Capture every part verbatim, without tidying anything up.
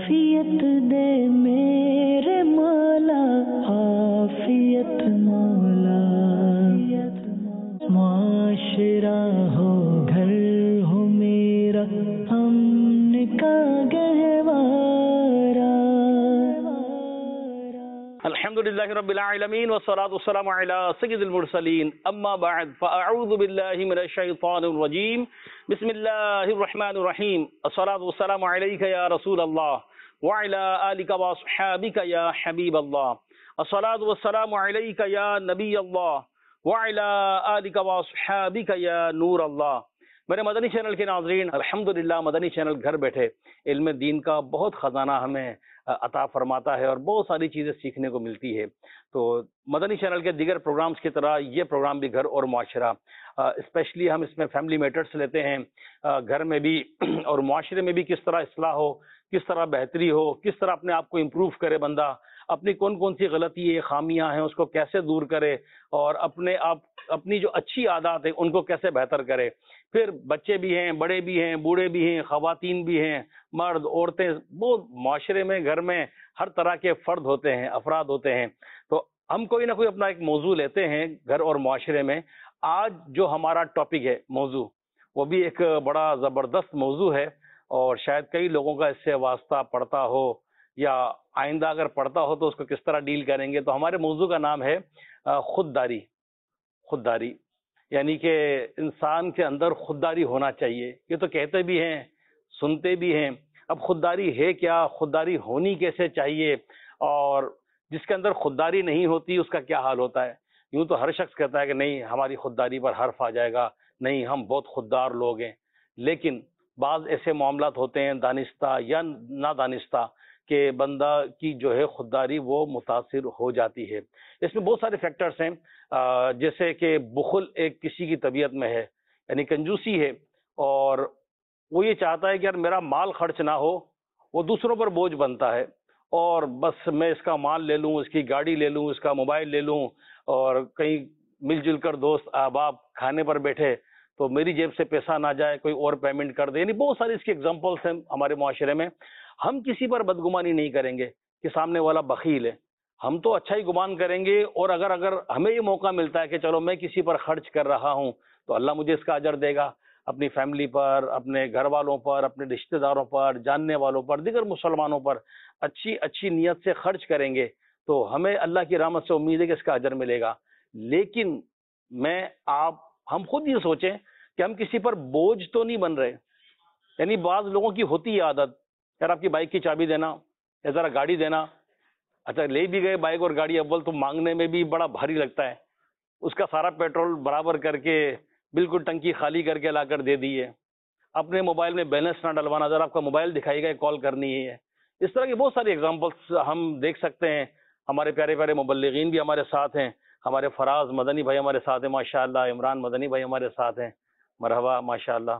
आफियत दे मेरे मौला, आफियत मौला। माशरा हो घर हो मेरा, अमन का गहवारा। अल्हम्दुलिल्लाहि रब्बिल आलमीन वस्सलातु वस्सलामु अला सय्यिदिल मुरसलीन, अम्मा बअद, फ़अऊज़ु बिल्लाहि मिनश शैतानिर रजीम, बिस्मिल्लाहिर रहमानिर रहीम। अस्सलातु वस्सलामु अलैका या रसूल अल्लाह व अला आलिका व अस्हाबिका या हबीब अल्लाह। अस्सलातु वस्सलामु अलैका या नबी अल्लाह व अला आलिका व अस्हाबिका या नूर अल्लाह। मेरे मदनी चैनल के नाज़रीन, अल्हम्दुलिल्लाह मदनी चैनल घर बैठे इल्म दीन का बहुत ख़जाना हमें अता फरमाता है और बहुत सारी चीज़ें सीखने को मिलती है। तो मदनी चैनल के दीगर प्रोग्राम्स की तरह ये प्रोग्राम भी घर और मुआशरा, स्पेशली हम इसमें फैमिली मैटर्स लेते हैं। आ, घर में भी और मुआशरे में भी किस तरह इस्लाह हो, किस तरह बेहतरी हो, किस तरह अपने आप को इम्प्रूव करे बंदा, अपनी कौन कौन सी गलती है, खामियां हैं, उसको कैसे दूर करे और अपने आप अपनी जो अच्छी आदत है उनको कैसे बेहतर करे। फिर बच्चे भी हैं, बड़े भी हैं, बूढ़े भी हैं, ख़वातीन भी हैं, मर्द औरतें, वो माशरे में घर में हर तरह के फ़र्द होते हैं, अफराद होते हैं। तो हम कोई ना कोई अपना एक मौजू लेते हैं घर और माशरे में। आज जो हमारा टॉपिक है, मौजू, वो भी एक बड़ा ज़बरदस्त मौजू है और शायद कई लोगों का इससे वास्ता पड़ता हो या आइंदा अगर पड़ता हो तो उसको किस तरह डील करेंगे। तो हमारे मौजू का नाम है खुददारी। खुददारी यानी कि इंसान के अंदर खुददारी होना चाहिए। ये तो कहते भी हैं, सुनते भी हैं। अब खुददारी है क्या, खुददारी होनी कैसे चाहिए, और जिसके अंदर खुददारी नहीं होती उसका क्या हाल होता है। यूँ तो हर शख्स कहता है कि नहीं हमारी खुददारी पर हर्फ आ जाएगा, नहीं हम बहुत खुददार लोग हैं। लेकिन बाज़ ऐसे मामलात होते हैं दानिस्ता या नादानिस्ता कि बंदा की जो है खुददारी वो मुतासिर हो जाती है। इसमें बहुत सारे फैक्टर्स हैं, जैसे कि बुखल एक किसी की तबीयत में है, यानी कंजूसी है, और वो ये चाहता है कि यार मेरा माल खर्च ना हो, वो दूसरों पर बोझ बनता है और बस मैं इसका माल ले लूँ, इसकी गाड़ी ले लूँ, इसका मोबाइल ले लूँ, और कहीं मिलजुल कर दोस्त अहबाब खाने पर बैठे तो मेरी जेब से पैसा ना जाए, कोई और पेमेंट कर दे। यानी बहुत सारी इसकी एग्जांपल्स हैं हमारे मुआशरे में। हम किसी पर बदगुमानी नहीं करेंगे कि सामने वाला बखील है, हम तो अच्छा ही गुमान करेंगे। और अगर अगर हमें ये मौका मिलता है कि चलो मैं किसी पर खर्च कर रहा हूँ तो अल्लाह मुझे इसका अजर देगा, अपनी फैमिली पर, अपने घर वालों पर, अपने रिश्तेदारों पर, जानने वालों पर, दीगर मुसलमानों पर अच्छी अच्छी नीयत से खर्च करेंगे तो हमें अल्लाह की रहमत से उम्मीद है कि इसका अजर मिलेगा। लेकिन मैं आप हम खुद ये सोचें कि हम किसी पर बोझ तो नहीं बन रहे। यानी बाज़ लोगों की होती है आदत, यार आपकी बाइक की चाबी देना या ज़रा गाड़ी देना। अच्छा ले भी गए बाइक और गाड़ी, अव्वल तो मांगने में भी बड़ा भारी लगता है, उसका सारा पेट्रोल बराबर करके बिल्कुल टंकी खाली करके ला कर दे दी है। अपने मोबाइल में बैलेंस ना डलवाना, ज़रा आपका मोबाइल दिखाएगा कॉल करनी है। इस तरह की बहुत सारी एग्जांपल्स हम देख सकते हैं। हमारे प्यारे प्यारे मुबल्लिगीन भी हमारे साथ हैं, हमारे फराज मदनी भाई हमारे साथ हैं माशाअल्लाह, इमरान मदनी भाई हमारे साथ हैं, मरहबा माशाअल्लाह।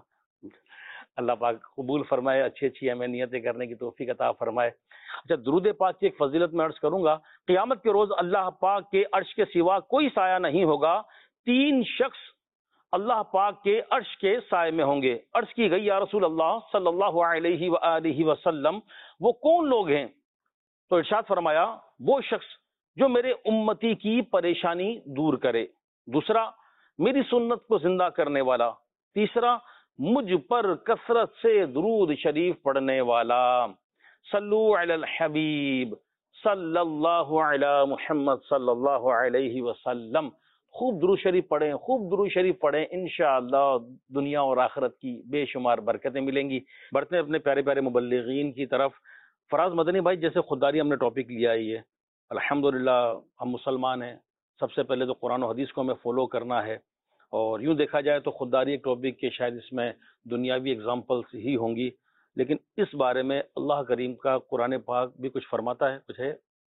अल्लाह पाक कबूल फरमाए, अच्छी अच्छी हमें नियतें करने की तौफीक अता फरमाए। अच्छा, दुरूद पाक की एक फजीलत में अर्ज करूंगा, क़यामत के रोज़ अल्लाह पाक के अर्श के सिवा कोई साया नहीं होगा। तीन शख्स अल्लाह पाक के अर्श के साए में होंगे। अर्ज की गई या रसूल अल्लाह सल्लल्लाहु अलैहि व आलिहि वसल्लम, वो कौन लोग हैं? तो इरशाद फरमाया, वो शख्स जो मेरे उम्मती की परेशानी दूर करे। दूसरा, मेरी सुन्नत को जिंदा करने वाला। तीसरा, मुझ पर कसरत से दुरूद शरीफ पढ़ने वाला। सल्लु अलल हबीब सल्लल्लाहु अला मुहम्मद सल्लल्लाहु अलैहि वसल्लम। खूब दुरूद शरीफ पढ़ें, खूब दुरूद शरीफ पढ़ें, इंशाअल्लाह दुनिया और आखिरत की बेशुमार बरकतें मिलेंगी। बढ़ते हैं अपने प्यारे प्यारे मुबल्लिगीन की तरफ। फराज मदनी भाई, जैसे खुददारी हमने टॉपिक लिया ही है, अल्हम्दुलिल्लाह हम मुसलमान हैं, सबसे पहले तो कुरान और हदीस को हमें फॉलो करना है। और यूँ देखा जाए तो खुददारी एक टॉपिक के शायद इसमें दुनियावी एग्जांपल्स ही होंगी, लेकिन इस बारे में अल्लाह करीम का कुरान पाक भी कुछ फरमाता है, कुछ है?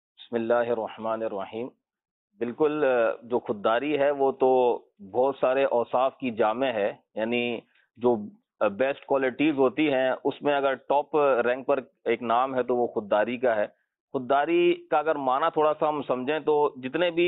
बिस्मिल्लाहिर्रहमानिर्रहीम। बिल्कुल, जो खुददारी है वो तो बहुत सारे औसाफ की जामे है, यानी जो बेस्ट क्वालिटीज होती हैं उसमें अगर टॉप रैंक पर एक नाम है तो वो खुददारी का है। खुददारी का अगर माना थोड़ा सा हम समझें तो जितने भी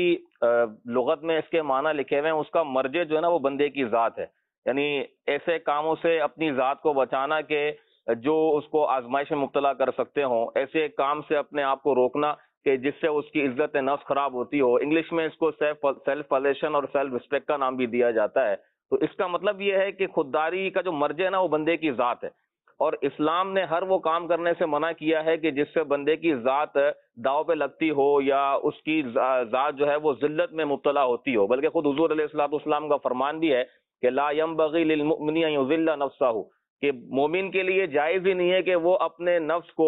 लुगत में इसके माना लिखे हुए हैं उसका मर्जे जो है ना वो बंदे की ज़ात है, यानी ऐसे कामों से अपनी ज़ात को बचाना कि جو اس کو آزمائش میں مبتلا کر سکتے ہوں، ایسے کام سے اپنے آپ کو روکنا کہ جس سے اس کی عزت نفس خراب ہوتی ہو۔ انگلش میں اس کو سیلف پالیشن اور سیلف رسپیکٹ کا نام بھی دیا جاتا ہے۔ تو اس کا مطلب یہ ہے کہ خودداری کا جو مرجع ہے نا وہ بندے کی ذات ہے، اور اسلام نے ہر وہ کام کرنے سے منع کیا ہے کہ جس سے بندے کی ذات داؤ پہ لگتی ہو یا اس کی ذات جو ہے وہ ذلت میں مبتلا ہوتی ہو۔ بلکہ خود حضور علیہ الصلوۃ والسلام کا فرمان بھی ہے کہ لا ينبغي للمؤمن ان يذل نفسه، کہ مومن کے لیے جائز ہی نہیں ہے کہ وہ اپنے نفس کو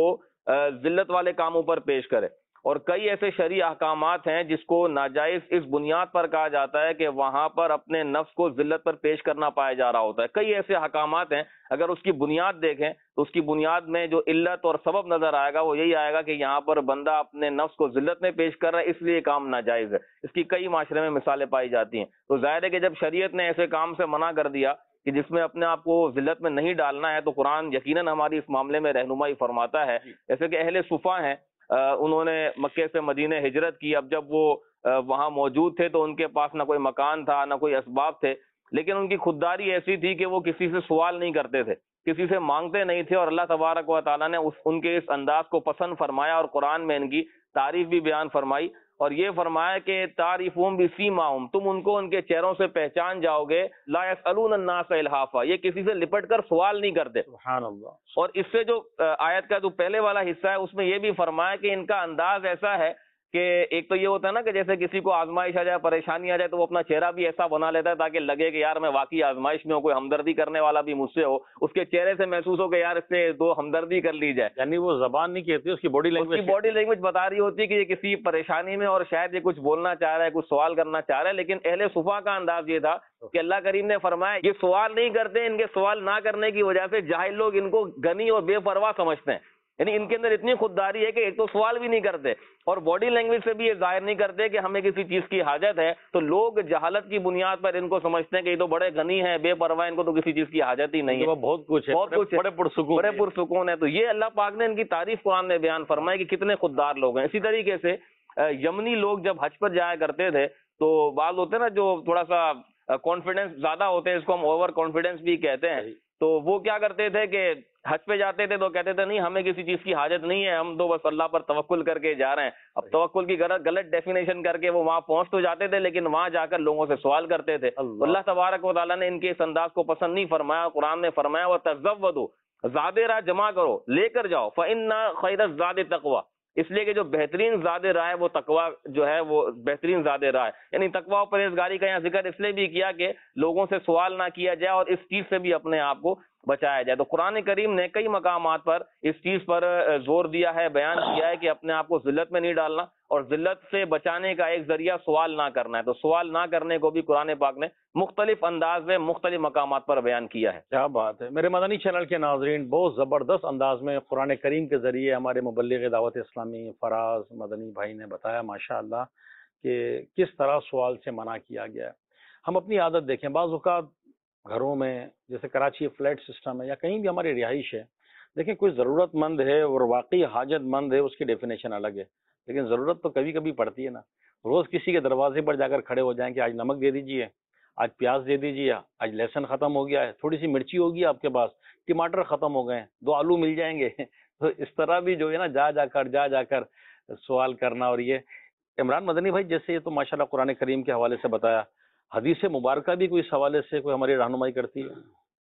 ذلت والے کاموں پر پیش کرے۔ اور کئی ایسے شرعی احکامات ہیں جس کو ناجائز اس بنیاد پر کہا جاتا ہے کہ وہاں پر اپنے نفس کو ذلت پر پیش کرنا پایا جا رہا ہوتا ہے۔ کئی ایسے احکامات ہیں، اگر اس کی بنیاد دیکھیں تو اس کی بنیاد میں جو علت اور سبب نظر آئے گا وہ یہی آئے گا کہ یہاں پر بندہ اپنے نفس کو ذلت میں پیش کر رہا ہے، اس لیے کام ناجائز ہے۔ اس کی کئی معاشرے میں مثالیں پائی جاتی ہیں۔ تو ظاہر ہے کہ جب شریعت نے ایسے کام سے منع کر دیا کہ جس میں اپنے آپ کو ذلت میں نہیں ڈالنا ہے، تو قرآن یقیناً ہماری اس معاملے میں رہنمائی فرماتا ہے۔ جیسے کہ اہل صفا ہیں، انہوں نے مکے سے مدینہ ہجرت کی۔ اب جب وہ وہاں موجود تھے تو ان کے پاس نہ کوئی مکان تھا نہ کوئی اسباب تھے، لیکن ان کی خودداری ایسی تھی کہ وہ کسی سے سوال نہیں کرتے تھے، کسی سے مانگتے نہیں تھے، اور اللہ تبارک و تعالیٰ نے اس ان کے اس انداز کو پسند فرمایا اور قرآن میں ان کی تعریف بھی بیان فرمائی، اور یہ فرمایا کہ تعریفون بسیماہم، تم ان کو ان کے چہروں سے پہچان جاؤ گے۔ لا یسألون الناس الحافا، یہ کسی سے لپٹ کر سوال نہیں کرتے۔ سبحان اللہ۔ اور اس سے جو آیت کا جو پہلے والا حصہ ہے اس میں یہ بھی فرمایا کہ ان کا انداز ایسا ہے کہ ایک تو یہ ہوتا ہے نا کہ جیسے کسی کو آزمائش آ جائے، پریشانی آ جائے، تو وہ اپنا چہرہ بھی ایسا بنا لیتا ہے تاکہ لگے کہ یار میں واقعی آزمائش میں ہوں، کوئی ہمدردی کرنے والا بھی مجھ سے ہو، اس کے چہرے سے محسوس ہو کہ یار اس سے دو ہمدردی کر لی جائے۔ یعنی وہ زبان نہیں کہتی، اس کی باڈی اس لینگویج کی باڈی لینگویج بتا رہی ہوتی ہے کہ یہ کسی پریشانی میں اور شاید یہ کچھ بولنا چاہ رہا ہے، کچھ سوال کرنا چاہ رہا ہے۔ لیکن اہل صفا کا انداز یہ تھا کہ اللہ کریم نے فرمایا یہ سوال نہیں کرتے، ان کے سوال نہ کرنے کی وجہ سے جاہل لوگ ان کو غنی اور بے پرواہ سمجھتے ہیں۔ یعنی ان کے اندر اتنی خودداری ہے کہ ایک تو سوال بھی نہیں کرتے، اور باڈی لینگویج سے بھی یہ ظاہر نہیں کرتے کہ ہمیں کسی چیز کی حاجت ہے، تو لوگ جہالت کی بنیاد پر ان کو سمجھتے ہیں کہ یہ تو بڑے غنی ہیں، بے پرواہ، ان کو تو کسی چیز کی حاجت ہی نہیں ہے، بہت کچھ ہے، بہت کچھ ہے، بڑے پرسکون بڑے پرسکون ہے۔ تو یہ اللہ پاک نے ان کی تعریف قرآن میں بیان فرمائی کہ کتنے خوددار لوگ ہیں۔ اسی طریقے سے یمنی لوگ جب حج پر جایا کرتے تھے تو بعض ہوتے ہیں نا جو تھوڑا سا کانفیڈنس زیادہ ہوتے ہیں، اس کو ہم اوور کانفیڈنس بھی کہتے ہیں، تو وہ کیا کرتے تھے کہ حج پہ جاتے تھے تو کہتے تھے نہیں ہمیں کسی چیز کی حاجت نہیں ہے، ہم تو بس اللہ پر توکل کر کے جا رہے ہیں۔ اب توکل کی غلط ڈیفینیشن کر کے وہ وہاں پہنچ تو جاتے تھے، لیکن وہاں جا کر لوگوں سے سوال کرتے تھے۔ اللہ تبارک و تعالیٰ نے ان کے اس انداز کو پسند نہیں فرمایا، قرآن نے فرمایا وَتَزَوَّدُوا، زاد راہ جمع کرو، لے کر جاؤ، فَإِنَّ خَيْرَ الزَّادِ تَقْوَىٰ، اس لیے کہ جو بہترین زاد راہ ہے وہ تقویٰ جو ہے وہ بہترین زاد راہ ہے۔ یعنی تقویٰ و پرہیزگاری کا یہاں ذکر اس لیے بھی کیا کہ لوگوں سے سوال نہ کیا جائے اور اس چیز سے بھی اپنے آپ کو بچایا جائے۔ تو قرآن کریم نے کئی مقامات پر اس چیز پر زور دیا ہے، بیان کیا ہے کہ اپنے آپ کو ذلت میں نہیں ڈالنا، اور ذلت سے بچانے کا ایک ذریعہ سوال نہ کرنا ہے۔ تو سوال نہ کرنے کو بھی قرآن پاک نے مختلف انداز میں مختلف مقامات پر بیان کیا ہے۔ کیا بات ہے میرے مدنی چینل کے ناظرین، بہت زبردست انداز میں قرآن کریم کے ذریعے ہمارے مبلغ دعوت اسلامی فراز مدنی بھائی نے بتایا ماشاءاللہ کہ کس طرح سوال سے منع کیا گیا ہے۔ ہم اپنی عادت دیکھیں، بعض اوقات گھروں میں جیسے کراچی فلیٹ سسٹم ہے یا کہیں بھی ہماری رہائش ہے، دیکھیں کوئی ضرورت مند ہے اور واقعی حاجت مند ہے، اس کی ڈیفینیشن الگ ہے، لیکن ضرورت تو کبھی کبھی پڑتی ہے نا۔ روز کسی کے دروازے پر جا کر کھڑے ہو جائیں کہ آج نمک دے دیجیے، آج پیاز دے دیجیے، آج لہسن ختم ہو گیا ہے، تھوڑی سی مرچی ہوگی آپ کے پاس، ٹماٹر ختم ہو گئے ہیں، دو آلو مل جائیں گے۔ تو اس طرح بھی جو ہے نا جا جا کر جا جا کر سوال کرنا۔ اور یہ عمران مدنی بھائی جیسے یہ تو ماشاءاللہ قرآن کریم کے حوالے سے بتایا، حدیث مبارکہ بھی کوئی اس حوالے سے کوئی ہماری رہنمائی کرتی ہے؟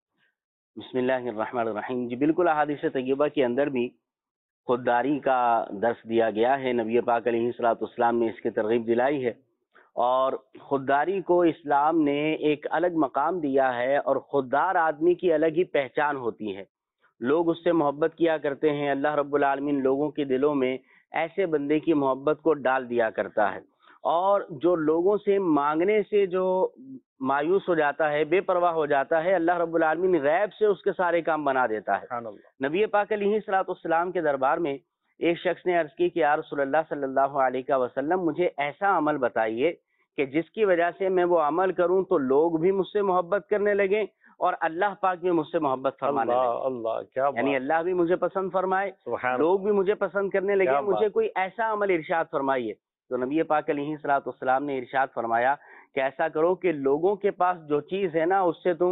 بسم اللہ الرحمن الرحیم۔ جی بالکل، احادیث طیبہ کے اندر بھی خودداری کا درس دیا گیا ہے، نبی پاک علیہ الصلوۃ والسلام نے اس کی ترغیب دلائی ہے، اور خودداری کو اسلام نے ایک الگ مقام دیا ہے، اور خوددار آدمی کی الگ ہی پہچان ہوتی ہے، لوگ اس سے محبت کیا کرتے ہیں۔ اللہ رب العالمین لوگوں کے دلوں میں ایسے بندے کی محبت کو ڈال دیا کرتا ہے، اور جو لوگوں سے مانگنے سے جو مایوس ہو جاتا ہے، بے پرواہ ہو جاتا ہے، اللہ رب العالمین غیب سے اس کے سارے کام بنا دیتا ہے۔ نبی پاک علیہ الصلوۃ والسلام کے دربار میں ایک شخص نے عرض کی کہ یا رسول اللہ صلی اللہ علیہ وسلم، مجھے ایسا عمل بتائیے کہ جس کی وجہ سے میں وہ عمل کروں تو لوگ بھی مجھ سے محبت کرنے لگیں اور اللہ پاک بھی مجھ سے محبت فرمانے لگے، اللہ کیا یعنی اللہ بھی مجھے پسند فرمائے، لوگ بھی مجھے پسند کرنے لگے، مجھے کوئی ایسا عمل ارشاد فرمائیے۔ تو نبی پاک علیہ الصلوۃ والسلام نے ارشاد فرمایا کہ ایسا کرو کہ لوگوں کے پاس جو چیز ہے نا اس سے تم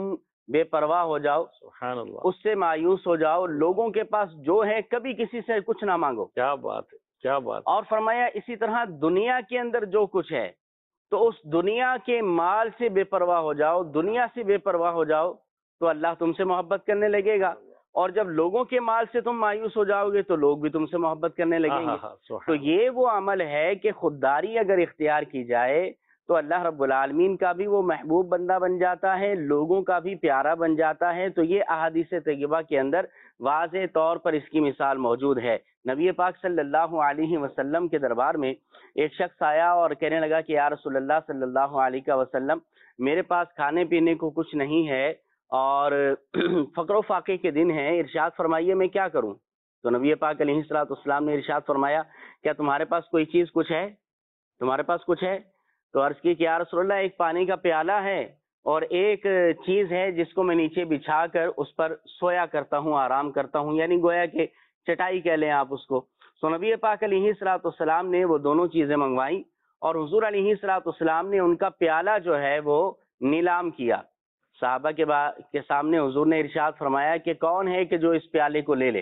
بے پرواہ ہو جاؤ، سبحان اللہ، اس سے مایوس ہو جاؤ، لوگوں کے پاس جو ہے کبھی کسی سے کچھ نہ مانگو. کیا بات ہے، کیا بات. اور فرمایا اسی طرح دنیا کے اندر جو کچھ ہے تو اس دنیا کے مال سے بے پرواہ ہو جاؤ، دنیا سے بے پرواہ ہو جاؤ تو اللہ تم سے محبت کرنے لگے گا. اور جب لوگوں کے مال سے تم مایوس ہو جاؤ گے تو لوگ بھی تم سے محبت کرنے لگیں گے. تو یہ وہ عمل ہے کہ خودداری اگر اختیار کی جائے تو اللہ رب العالمین کا بھی وہ محبوب بندہ بن جاتا ہے، لوگوں کا بھی پیارا بن جاتا ہے. تو یہ احادیث طیبہ کے اندر واضح طور پر اس کی مثال موجود ہے. نبی پاک صلی اللہ علیہ وسلم کے دربار میں ایک شخص آیا اور کہنے لگا کہ یا رسول اللہ صلی اللہ علیہ وسلم، میرے پاس کھانے پینے کو کچھ نہیں ہے اور فقر و فاقے کے دن ہیں، ارشاد فرمائیے میں کیا کروں؟ تو نبی پاک علیہ الصلوۃ والسلام نے ارشاد فرمایا کیا تمہارے پاس کوئی چیز کچھ ہے؟ تمہارے پاس کچھ ہے؟ تو عرض کی کہ یا رسول اللہ ایک پانی کا پیالہ ہے اور ایک چیز ہے جس کو میں نیچے بچھا کر اس پر سویا کرتا ہوں، آرام کرتا ہوں، یعنی گویا کہ چٹائی کہہ لیں آپ اس کو. تو نبی پاک علیہ الصلوۃ والسلام نے وہ دونوں چیزیں منگوائیں اور حضور علیہ الصلوۃ والسلام نے ان کا پیالہ جو ہے وہ نیلام کیا. صحابہ کے با... کے سامنے حضور نے ارشاد فرمایا کہ کون ہے کہ جو اس پیالے کو لے لے؟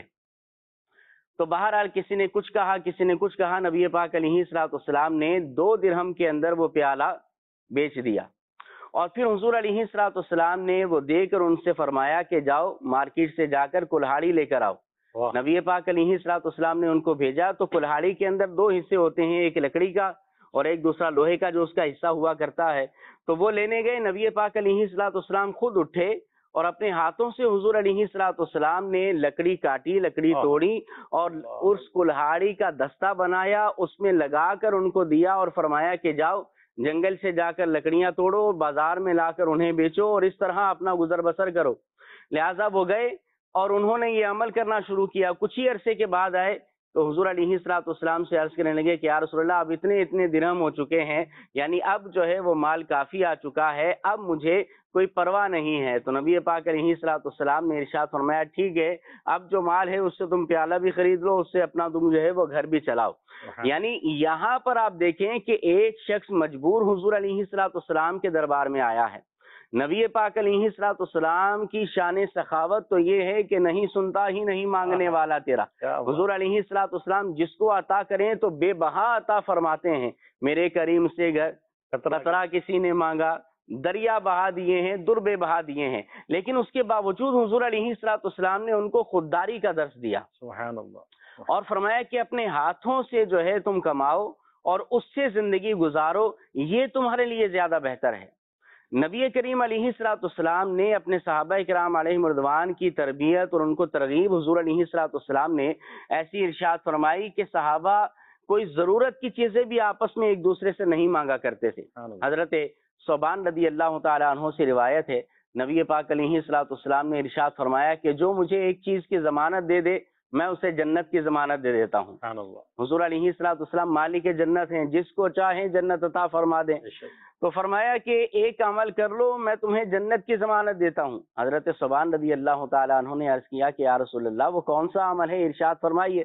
تو بہرحال کسی نے کچھ کہا، کسی نے کچھ کہا. نبی پاک علیہ الصلوۃ والسلام نے دو درہم کے اندر وہ پیالہ بیچ دیا اور پھر حضور علیہ الصلوۃ والسلام نے وہ دے کر ان سے فرمایا کہ جاؤ مارکیٹ سے جا کر کلہاڑی لے کر آؤ. نبی پاک علیہ الصلوۃ والسلام نے ان کو بھیجا تو کلہاڑی کے اندر دو حصے ہوتے ہیں، ایک لکڑی کا اور ایک دوسرا لوہے کا جو اس کا حصہ ہوا کرتا ہے. تو وہ لینے گئے. نبی پاک علیہ الصلوۃ والسلام خود اٹھے اور اپنے ہاتھوں سے حضور علیہ الصلوۃ والسلام نے لکڑی کاٹی، لکڑی توڑی اور اس کلہاڑی کا دستہ بنایا، اس میں لگا کر ان کو دیا اور فرمایا کہ جاؤ جنگل سے جا کر لکڑیاں توڑو، بازار میں لا کر انہیں بیچو اور اس طرح اپنا گزر بسر کرو. لہذا وہ گئے اور انہوں نے یہ عمل کرنا شروع کیا. کچھ ہی عرصے کے بعد آئے تو حضور علیہ الصلوۃ والسلام سے عرض کرنے لگے کہ یا رسول اللہ اب اتنے اتنے درہم ہو چکے ہیں، یعنی اب جو ہے وہ مال کافی آ چکا ہے، اب مجھے کوئی پرواہ نہیں ہے. تو نبی پاک علیہ الصلوۃ والسلام نے ارشاد فرمایا ٹھیک ہے، اب جو مال ہے اس سے تم پیالہ بھی خرید لو، اس سے اپنا تم جو ہے وہ گھر بھی چلاؤ. یعنی یہاں پر آپ دیکھیں کہ ایک شخص مجبور حضور علیہ الصلوۃ والسلام کے دربار میں آیا ہے. نبی پاک علیہ الصلوۃ والسلام کی شان سخاوت تو یہ ہے کہ نہیں سنتا ہی نہیں مانگنے والا تیرا. حضور علیہ الصلوۃ والسلام جس کو عطا کریں تو بے بہا عطا فرماتے ہیں. میرے کریم سے گھر قطرہ کسی نے مانگا، دریا بہا دیے ہیں، در بے بہا دیے ہیں. لیکن اس کے باوجود حضور علیہ الصلوۃ والسلام نے ان کو خودداری کا درس دیا. سبحان اللہ. اور فرمایا کہ اپنے ہاتھوں سے جو ہے تم کماؤ اور اس سے زندگی گزارو، یہ تمہارے لیے زیادہ بہتر ہے. نبی کریم علیہ الصلوۃ والسلام نے اپنے صحابہ کرام علیہم رضوان کی تربیت اور ان کو ترغیب حضور علیہ الصلوۃ والسلام نے ایسی ارشاد فرمائی کہ صحابہ کوئی ضرورت کی چیزیں بھی آپس میں ایک دوسرے سے نہیں مانگا کرتے تھے. حضرت ثوبان رضی اللہ تعالی عنہ سے روایت ہے، نبی پاک علیہ الصلوۃ والسلام نے ارشاد فرمایا کہ جو مجھے ایک چیز کی ضمانت دے دے میں اسے جنت کی ضمانت دے دیتا ہوں. حضور علیہ الصلوۃ والسلام مالک جنت ہیں، جس کو چاہیں جنت عطا فرما دیں. تو فرمایا کہ ایک عمل کر لو میں تمہیں جنت کی ضمانت دیتا ہوں. حضرت ثوبان رضی اللہ تعالی عنہ نے عرض کیا کہ یا رسول اللہ وہ کون سا عمل ہے، ارشاد فرمائیے.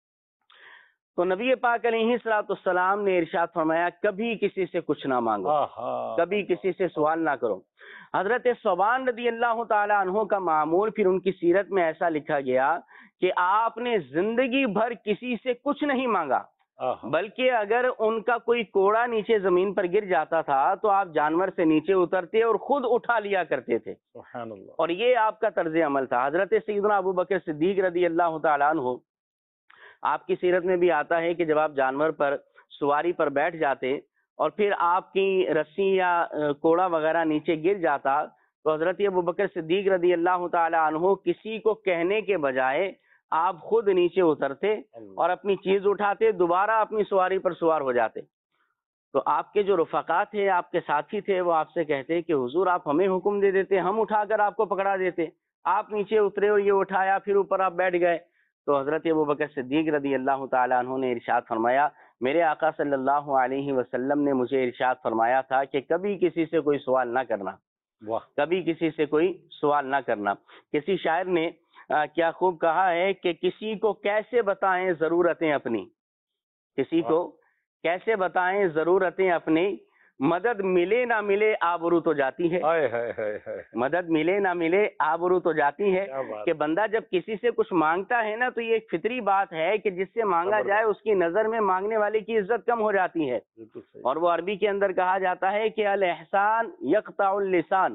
تو نبی پاک علیہ الصلوۃ والسلام نے ارشاد فرمایا کبھی کسی سے کچھ نہ مانگو، کبھی کسی سے سوال نہ کرو. حضرت ثوبان رضی اللہ تعالی عنہ کا معمول پھر ان کی سیرت میں ایسا لکھا گیا کہ آپ نے زندگی بھر کسی سے کچھ نہیں مانگا، بلکہ اگر ان کا کوئی کوڑا نیچے زمین پر گر جاتا تھا تو آپ جانور سے نیچے اترتے اور خود اٹھا لیا کرتے تھے. سبحان اللہ. اور یہ آپ کا طرز عمل تھا. حضرت سیدنا ابو بکر صدیق رضی اللہ تعالیٰ عنہ، آپ کی سیرت میں بھی آتا ہے کہ جب آپ جانور پر سواری پر بیٹھ جاتے اور پھر آپ کی رسی یا کوڑا وغیرہ نیچے گر جاتا تو حضرت ابو بکر صدیق رضی اللہ تعالیٰ عنہ کسی کو کہنے کے بجائے آپ خود نیچے اترتے اور اپنی چیز اٹھاتے، دوبارہ اپنی سواری پر سوار ہو جاتے. تو آپ کے جو رفقا تھے، آپ کے ساتھی تھے، وہ آپ سے کہتے کہ حضور آپ ہمیں حکم دے دیتے، ہم اٹھا کر آپ کو پکڑا دیتے. آپ نیچے اترے اور یہ اٹھایا، پھر اوپر آپ بیٹھ گئے. تو حضرت ابوبکر صدیق رضی اللہ تعالیٰ عنہ نے ارشاد فرمایا میرے آقا صلی اللہ علیہ وسلم نے مجھے ارشاد فرمایا تھا کہ کبھی کسی سے کوئی سوال نہ کرنا، کبھی کسی سے کوئی سوال نہ کرنا. کسی شاعر نے کیا خوب کہا ہے کہ کسی کو کیسے بتائیں ضرورتیں اپنی، کسی کو کیسے بتائیں ضرورتیں اپنی، مدد ملے نہ ملے آبرو تو جاتی ہے، ہائے ہائے ہائے ہائے، مدد ملے نہ ملے آبرو تو جاتی ہے کیا بات کہ بندہ جب کسی سے کچھ مانگتا ہے نا تو یہ ایک فطری بات ہے کہ جس سے مانگا زبردست۔ جائے اس کی نظر میں مانگنے والے کی عزت کم ہو جاتی ہے. بالکل صحیح، اور وہ عربی کے اندر کہا جاتا ہے کہ الاحسان یقطع اللسان،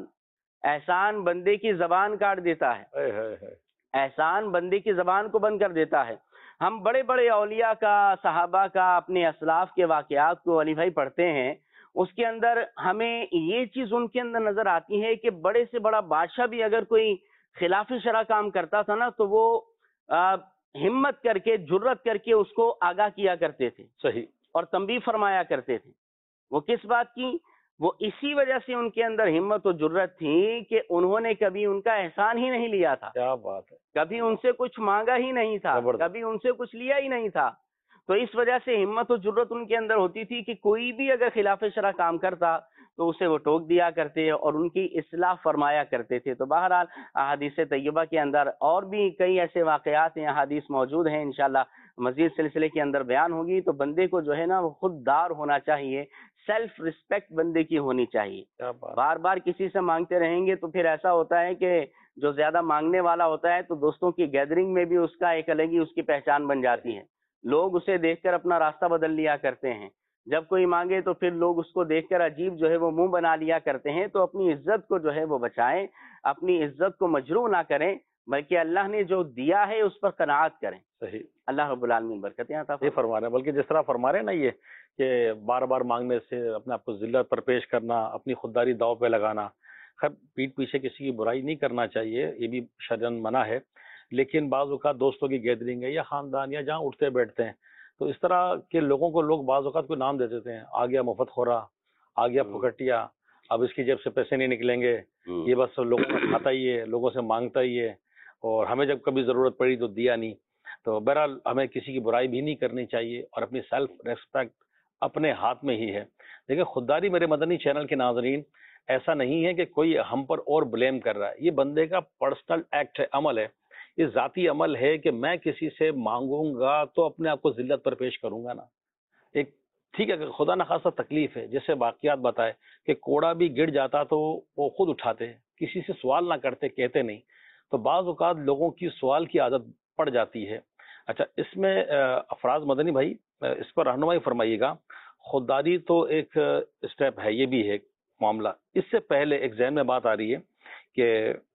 احسان بندے کی زبان کاٹ دیتا ہے، ہائے ہائے ہائے، احسان بندے کی زبان کو بند کر دیتا ہے. ہم بڑے بڑے اولیاء کا، صحابہ کا، اپنے اسلاف کے واقعات کو علی بھائی پڑھتے ہیں، اس کے اندر ہمیں یہ چیز ان کے اندر نظر آتی ہے کہ بڑے سے بڑا بادشاہ بھی اگر کوئی خلاف شرع کام کرتا تھا نا تو وہ آ، ہمت کر کے، جرت کر کے اس کو آگاہ کیا کرتے تھے صحیح، اور تنبیہ فرمایا کرتے تھے. وہ کس بات کی؟ وہ اسی وجہ سے ان کے اندر ہمت و جرت تھی کہ انہوں نے کبھی ان کا احسان ہی نہیں لیا تھا، کیا بات ہے، کبھی ان سے کچھ مانگا ہی نہیں تھا، زبردست۔ کبھی ان سے کچھ لیا ہی نہیں تھا. تو اس وجہ سے ہمت و جرت ان کے اندر ہوتی تھی کہ کوئی بھی اگر خلاف شرع کام کرتا تو اسے وہ ٹوک دیا کرتے اور ان کی اصلاح فرمایا کرتے تھے. تو بہرحال احادیث طیبہ کے اندر اور بھی کئی ایسے واقعات ہیں، احادیث موجود ہیں، انشاءاللہ مزید سلسلے کے اندر بیان ہوگی. تو بندے کو جو ہے نا وہ خود دار ہونا چاہیے، سیلف رسپیکٹ بندے کی ہونی چاہیے. کیا بات، بار بار کسی سے مانگتے رہیں گے تو پھر ایسا ہوتا ہے کہ جو زیادہ مانگنے والا ہوتا ہے تو دوستوں کی گیدرنگ میں بھی اس کا ایک الگ ہی اس کی پہچان بن جاتی ہے. لوگ اسے دیکھ کر اپنا راستہ بدل لیا کرتے ہیں. جب کوئی مانگے تو پھر لوگ اس کو دیکھ کر عجیب جو ہے وہ منہ بنا لیا کرتے ہیں. تو اپنی عزت کو جو ہے وہ بچائیں، اپنی عزت کو مجروح نہ کریں، بلکہ اللہ نے جو دیا ہے اس پر قناعت کریں. صحیح، اللہ رب العالمین برکتیں عطا یہ فرمائے. فرما رہے ہیں، بلکہ جس طرح فرما رہے ہیں نا یہ کہ بار بار مانگنے سے اپنے آپ کو ذلت پر پیش کرنا، اپنی خودداری داؤ پہ لگانا. خیر پیٹ پیچھے کسی کی برائی نہیں کرنا چاہیے، یہ بھی شرعاً منع ہے، لیکن بعض اوقات دوستوں کی گیدرنگ ہے یا خاندان یا جہاں اٹھتے بیٹھتے ہیں تو اس طرح کے لوگوں کو لوگ بعض اوقات کوئی نام دے دیتے ہیں، آ گیا مفت خورا، آ گیا پھکٹیا، اب اس کی جیب سے پیسے نہیں نکلیں گے، یہ بس لوگوں میں کھاتا ہی ہے، لوگوں سے مانگتا ہی ہے، اور ہمیں جب کبھی ضرورت پڑی تو دیا نہیں. تو بہرحال ہمیں کسی کی برائی بھی نہیں کرنی چاہیے اور اپنی سیلف ریسپیکٹ اپنے ہاتھ میں ہی ہے. دیکھیں خودداری میرے مدنی چینل کے ناظرین ایسا نہیں ہے کہ کوئی ہم پر اور بلیم کر رہا ہے، یہ بندے کا پرسنل ایکٹ ہے، عمل ہے، یہ ذاتی عمل ہے کہ میں کسی سے مانگوں گا تو اپنے آپ کو ذلت پر پیش کروں گا نا. ایک ٹھیک ہے کہ خدا نخواستہ تکلیف ہے، جیسے واقعات بتائے کہ کوڑا بھی گر جاتا تو وہ خود اٹھاتے، کسی سے سوال نہ کرتے، کہتے نہیں. تو بعض اوقات لوگوں کی سوال کی عادت پڑ جاتی ہے. اچھا اس میں افراز مدنی بھائی اس پر رہنمائی فرمائیے گا. خودداری تو ایک اسٹیپ ہے، یہ بھی ہے معاملہ. اس سے پہلے ایک ذہن میں بات آ رہی ہے کہ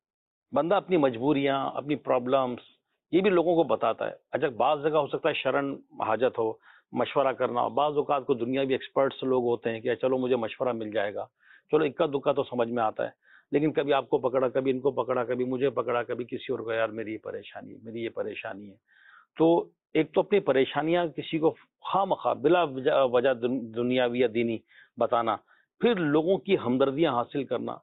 بندہ اپنی مجبوریاں، اپنی پرابلمس یہ بھی لوگوں کو بتاتا ہے. اچھا بعض جگہ ہو سکتا ہے شرن حاجت ہو، مشورہ کرنا، بعض اوقات کو دنیاوی ایکسپرٹس لوگ ہوتے ہیں کہ چلو مجھے مشورہ مل جائے گا، چلو اکا دکا تو سمجھ میں آتا ہے، لیکن کبھی آپ کو پکڑا، کبھی ان کو پکڑا، کبھی مجھے پکڑا، کبھی کسی اور کو، یار میری یہ پریشانی ہے، میری یہ پریشانی ہے. تو ایک تو اپنی پریشانیاں کسی کو خواہ مخواہ بلا وجہ دنیاوی یا دینی بتانا، پھر لوگوں کی ہمدردیاں حاصل کرنا.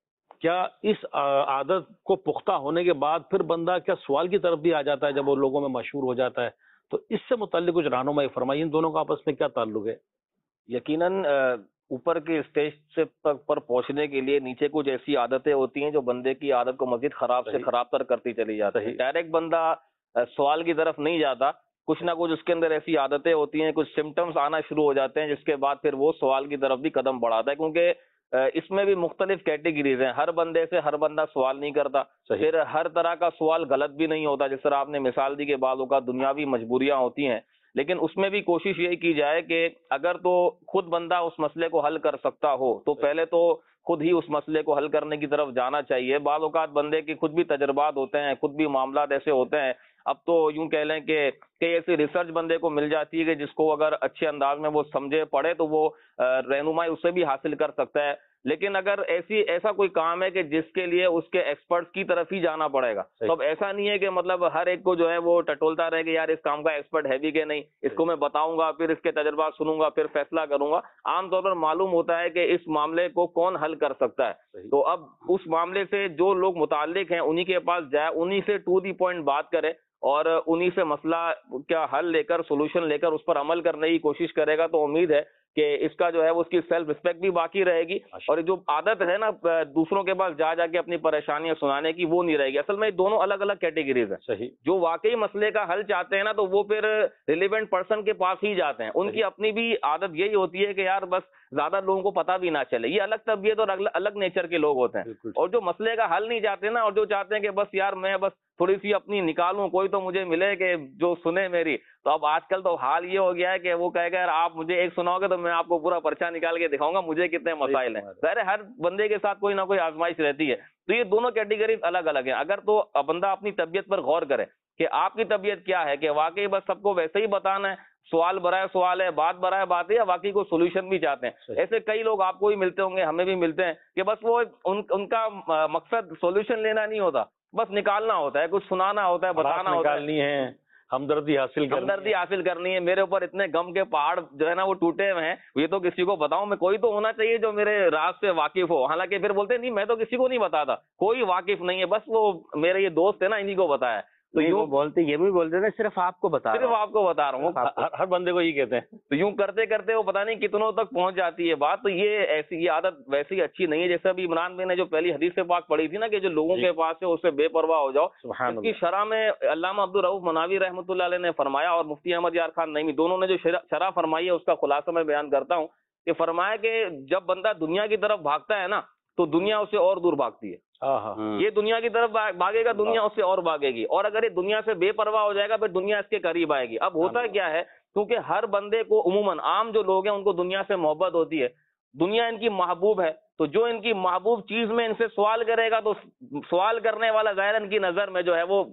کیا اس عادت کو پختہ ہونے کے بعد پھر بندہ کیا سوال کی طرف بھی آ جاتا ہے جب وہ لوگوں میں مشہور ہو جاتا ہے؟ تو اس سے متعلق کچھ رہنمائی فرمائیے، ان دونوں کا آپس میں کیا تعلق ہے؟ یقیناً اوپر کے اسٹیج سے پر پہنچنے کے لیے نیچے کچھ ایسی عادتیں ہوتی ہیں جو بندے کی عادت کو مزید خراب سے خراب تر کرتی چلی جاتی ہے. ڈائریکٹ بندہ سوال کی طرف نہیں جاتا، کچھ نہ کچھ اس کے اندر ایسی عادتیں ہوتی ہیں، کچھ سمٹمز آنا شروع ہو جاتے ہیں جس کے بعد پھر وہ سوال کی طرف بھی قدم بڑھاتا ہے. کیونکہ اس میں بھی مختلف کیٹیگریز ہیں، ہر بندے سے ہر بندہ سوال نہیں کرتا، پھر ہر طرح کا سوال غلط بھی نہیں ہوتا. جس طرح آپ نے مثال دی کہ بعض اوقات دنیاوی مجبوریاں ہوتی ہیں، لیکن اس میں بھی کوشش یہی کی جائے کہ اگر تو خود بندہ اس مسئلے کو حل کر سکتا ہو تو پہلے تو خود ہی اس مسئلے کو حل کرنے کی طرف جانا چاہیے. بعض اوقات بندے کی خود بھی تجربات ہوتے ہیں، خود بھی معاملات ایسے ہوتے ہیں، اب تو یوں کہہ لیں کہ کئی ایسی ریسرچ بندے کو مل جاتی ہے کہ جس کو اگر اچھے انداز میں وہ سمجھے پڑھے تو وہ رہنمائی اس سے بھی حاصل کر سکتا ہے. لیکن اگر ایسی ایسا کوئی کام ہے کہ جس کے لیے اس کے ایکسپرٹس کی طرف ہی جانا پڑے گا، تو اب ایسا نہیں ہے کہ مطلب ہر ایک کو جو ہے وہ ٹٹولتا رہے کہ یار اس کام کا ایکسپرٹ ہے بھی کہ نہیں، اس کو میں بتاؤں گا، پھر اس کے تجربات سنوں گا، پھر فیصلہ کروں گا. عام طور پر معلوم ہوتا ہے کہ اس معاملے کو کون حل کر سکتا ہے. تو اب اس معاملے سے جو لوگ متعلق ہیں انہی کے پاس جائے، انہی سے ٹو دی پوائنٹ بات کرے اور انہی سے مسئلہ کیا حل لے کر، سولوشن لے کر اس پر عمل کرنے کی کوشش کرے گا تو امید ہے کہ اس کا جو ہے وہ اس کی سیلف رسپیکٹ بھی باقی رہے گی, اور جو عادت ہے نا دوسروں کے پاس جا جا کے اپنی پریشانیاں سنانے کی, وہ نہیں رہے گی. اصل میں دونوں الگ الگ کیٹیگریز ہیں. صحیح. جو واقعی مسئلے کا حل چاہتے ہیں نا تو وہ پھر ریلیونٹ پرسن کے پاس ہی جاتے ہیں. ان کی اپنی بھی عادت یہی ہوتی ہے کہ یار بس زیادہ لوگوں کو پتہ بھی نہ چلے. یہ الگ طبیعت اور الگ نیچر کے لوگ ہوتے ہیں, اور جو مسئلے کا حل نہیں چاہتے نا, اور جو چاہتے ہیں کہ بس یار میں بس تھوڑی سی اپنی نکالوں, کوئی تو مجھے ملے کہ جو سنے میری. تو اب آج کل تو حال یہ ہو گیا ہے کہ وہ کہے گا یار آپ مجھے ایک سناؤ گے تو میں آپ کو پورا پرچہ نکال کے دکھاؤں گا مجھے کتنے مسائل ہیں. ظاہر ہے ہر بندے کے ساتھ کوئی نہ کوئی آزمائش رہتی ہے. تو یہ دونوں کیٹیگریز الگ الگ ہیں. اگر تو بندہ اپنی طبیعت پر غور کرے کہ آپ کی طبیعت کیا ہے, کہ واقعی بس سب کو ویسے ہی بتانا ہے, سوال برائے سوال ہے, بات برائے بات ہے, یا واقعی کو سولوشن بھی چاہتے ہیں. ایسے کئی لوگ آپ کو بھی ملتے ہوں گے, ہمیں بھی ملتے ہیں, کہ بس وہ ان, ان کا مقصد سولوشن لینا نہیں ہوتا, بس نکالنا ہوتا ہے, کچھ سنانا ہوتا ہے, بتانا ہوتا ہے, ہمدردی حاصل کرنی ہمدردی حاصل کرنی ہے. میرے اوپر اتنے غم کے پہاڑ جو ہے نا وہ ٹوٹے ہوئے ہیں, یہ تو کسی کو بتاؤں میں, کوئی تو ہونا چاہیے جو میرے راز سے واقف ہو. حالانکہ پھر بولتے نہیں میں تو کسی کو نہیں بتاتا, کوئی واقف نہیں ہے, بس وہ میرے یہ دوست ہے نا انہی کو بتایا. تو یوں بولتے یہ بھی بولتے نا صرف آپ کو بتا صرف آپ کو بتا رہا ہوں, ہر بندے کو یہ کہتے ہیں. تو یوں کرتے کرتے وہ پتہ نہیں کتنوں تک پہنچ جاتی ہے بات. تو یہ ایسی یہ عادت ویسے ہی اچھی نہیں ہے. جیسے ابھی عمران بھائی نے جو پہلی حدیث پاک پڑھی تھی نا کہ جو لوگوں کے پاس ہے اس سے بے پرواہ ہو جاؤ, اس کی شرح میں علامہ عبدالرؤف مناوی رحمۃ اللہ علیہ نے فرمایا, اور مفتی احمد یار خان نعیمی دونوں نے جو شرح فرمائی ہے اس کا خلاصہ میں بیان کرتا ہوں, کہ فرمایا کہ جب بندہ دنیا کی طرف بھاگتا ہے نا تو دنیا اسے اور دور بھاگتی ہے. یہ دنیا کی طرف بھاگے گا, دنیا اس سے اور بھاگے گی, اور اگر یہ دنیا سے بے پرواہ ہو جائے گا پھر دنیا اس کے قریب آئے گی. اب ہوتا کیا ہے, کیونکہ ہر بندے کو عموماً عام جو لوگ ہیں ان کو دنیا سے محبت ہوتی ہے, دنیا ان کی محبوب ہے, تو جو ان کی محبوب چیز میں ان سے سوال کرے گا تو سوال کرنے والا ظاہر ان کی نظر میں جو ہے وہ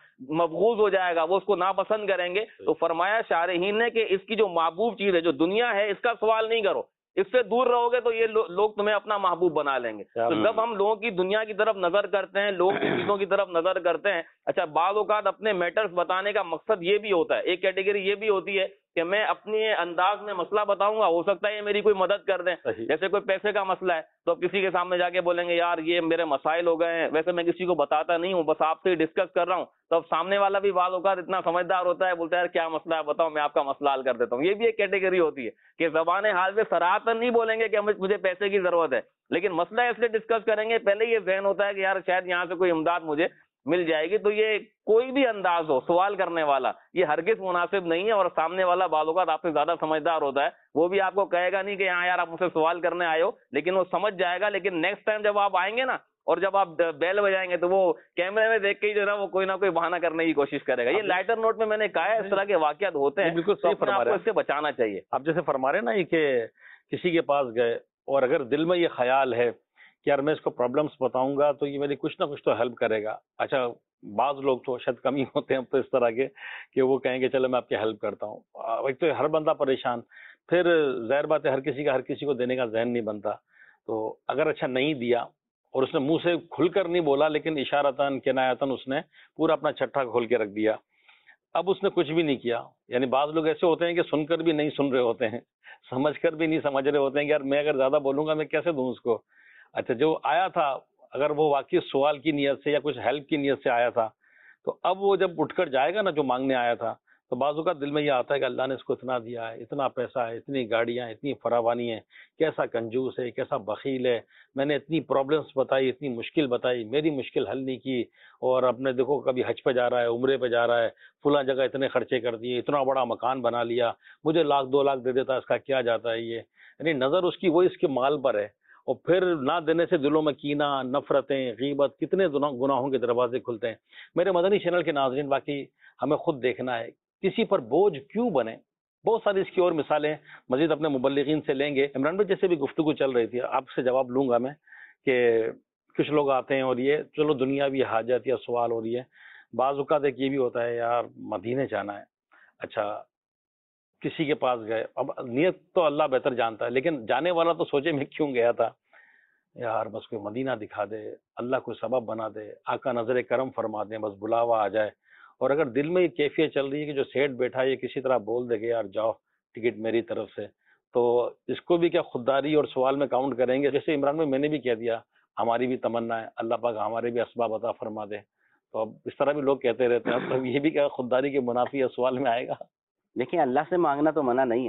مبغوض ہو جائے گا, وہ اس کو ناپسند کریں گے. تو فرمایا شارحین نے کہ اس کی جو محبوب چیز ہے جو دنیا ہے اس کا سوال نہیں کرو, اس سے دور رہو گے تو یہ لوگ تمہیں اپنا محبوب بنا لیں گے. تو جب ہم لوگوں کی دنیا کی طرف نظر کرتے ہیں, لوگوں کی چیزوں کی طرف نظر کرتے ہیں, اچھا بعض اوقات اپنے میٹرز بتانے کا مقصد یہ بھی ہوتا ہے, ایک کیٹیگری یہ بھی ہوتی ہے کہ میں اپنے انداز میں مسئلہ بتاؤں گا, ہو سکتا ہے یہ میری کوئی مدد کر دیں. جیسے کوئی پیسے کا مسئلہ ہے تو اب کسی کے سامنے جا کے بولیں گے یار یہ میرے مسائل ہو گئے ہیں, ویسے میں کسی کو بتاتا نہیں ہوں, بس آپ سے ڈسکس کر رہا ہوں. تو اب سامنے والا بھی بعض اوقات اتنا سمجھدار ہوتا ہے, بولتا ہے یار کیا مسئلہ ہے بتاؤ, میں آپ کا مسئلہ حل کر دیتا ہوں. یہ بھی ایک کیٹیگری ہوتی ہے کہ زبان حال میں صراحتاً نہیں بولیں گے کہ مجھے پیسے کی ضرورت ہے, لیکن مسئلہ اس لیے ڈسکس کریں گے, پہلے یہ ذہن ہوتا ہے کہ یار شاید یہاں سے کوئی امداد مجھے مل جائے گی. تو یہ کوئی بھی انداز ہو سوال کرنے والا, یہ ہرگز مناسب نہیں ہے. اور سامنے والا بعض اوقات آپ سے زیادہ سمجھدار ہوتا ہے, وہ بھی آپ کو کہے گا نہیں کہ ہاں یار آپ مجھ سے سوال کرنے آئے ہو, لیکن وہ سمجھ جائے گا. لیکن نیکسٹ ٹائم جب آپ آئیں گے نا اور جب آپ بیل بجائیں گے تو وہ کیمرے میں دیکھ کے ہی جو ہے نا وہ کوئی نہ کوئی بہانہ کرنے کی کوشش کرے گا. یہ لائٹر نوٹ میں میں نے کہا ہے اس طرح کے واقعات ہوتے ہیں, بالکل صحیح فرما رہے ہیں, اس سے بچانا چاہیے. آپ جیسے فرما رہے ہیں نا یہ کہ کسی کے پاس گئے اور اگر دل میں یہ خیال ہے کہ یار میں اس کو پرابلمس بتاؤں گا تو یہ میری کچھ نہ کچھ تو ہیلپ کرے گا. اچھا بعض لوگ تو شاید کم ہی ہوتے ہیں تو اس طرح کے کہ وہ کہیں گے چلو میں آپ کی ہیلپ کرتا ہوں. ایک تو ہر بندہ پریشان, پھر ظاہر بات ہے ہر کسی کا ہر کسی کو دینے کا ذہن نہیں بنتا. تو اگر اچھا نہیں دیا اور اس نے منہ سے کھل کر نہیں بولا لیکن اشارتاً کنایتاً اس نے پورا اپنا چھٹا کھول کے رکھ دیا, اب اس نے کچھ بھی نہیں کیا. یعنی بعض لوگ ایسے ہوتے ہیں کہ سن کر بھی نہیں سن رہے ہوتے ہیں, سمجھ کر بھی نہیں سمجھ رہے ہوتے ہیں کہ یار میں اگر زیادہ بولوں گا میں کیسے دوں اس کو. اچھا جو آیا تھا اگر وہ واقعی سوال کی نیت سے یا کچھ ہیلپ کی نیت سے آیا تھا تو اب وہ جب اٹھ کر جائے گا نا جو مانگنے آیا تھا تو بعضوں کا دل میں یہ آتا ہے کہ اللہ نے اس کو اتنا دیا ہے, اتنا پیسہ ہے, اتنی گاڑیاں, اتنی فراوانی ہے, کیسا کنجوس ہے, کیسا بخیل ہے, میں نے اتنی پرابلمس بتائی, اتنی مشکل بتائی, میری مشکل حل نہیں کی, اور اپنے دیکھو کبھی حج پہ جا رہا ہے, عمرے پہ جا رہا ہے, فلاں جگہ اتنے خرچے کر دیے, اتنا بڑا مکان بنا لیا, مجھے لاکھ دو لاکھ دے دیتا اس کا کیا جاتا ہے یہ. یعنی نظر اس کی وہ اس کے مال پر ہے, اور پھر نہ دینے سے دلوں میں کینہ, نفرتیں, غیبت, کتنے گناہوں کے دروازے کھلتے ہیں. میرے مدنی چینل کے ناظرین باقی ہمیں خود دیکھنا ہے کسی پر بوجھ کیوں بنے. بہت ساری اس کی اور مثالیں مزید اپنے مبلغین سے لیں گے. عمران بھائی جیسے بھی گفتگو چل رہی تھی آپ سے جواب لوں گا میں کہ کچھ لوگ آتے ہیں اور یہ چلو دنیاوی حاجت یا سوال ہو رہی ہے, بعض اوقات ایک یہ بھی ہوتا ہے یار مدینے جانا ہے. اچھا کسی کے پاس گئے, اب نیت تو اللہ بہتر جانتا ہے, لیکن جانے والا تو سوچے میں کیوں گیا تھا, یار بس کوئی مدینہ دکھا دے, اللہ کوئی سبب بنا دے, آقا نظر کرم فرما دیں, بس بلاوا آ جائے. اور اگر دل میں یہ کیفیت چل رہی ہے کہ جو سیٹ بیٹھا ہے یہ کسی طرح بول دے گا یار جاؤ ٹکٹ میری طرف سے, تو اس کو بھی کیا خودداری اور سوال میں کاؤنٹ کریں گے. جیسے عمران میں میں نے بھی کہہ دیا ہماری بھی تمنا ہے اللہ پاک ہمارے بھی اسباب عطا فرما دے, تو اب اس طرح بھی لوگ کہتے رہتے ہیں, تو یہ بھی کیا خودداری کے منافی یا سوال میں آئے گا. دیکھیں اللہ سے مانگنا تو منع نہیں ہے نا,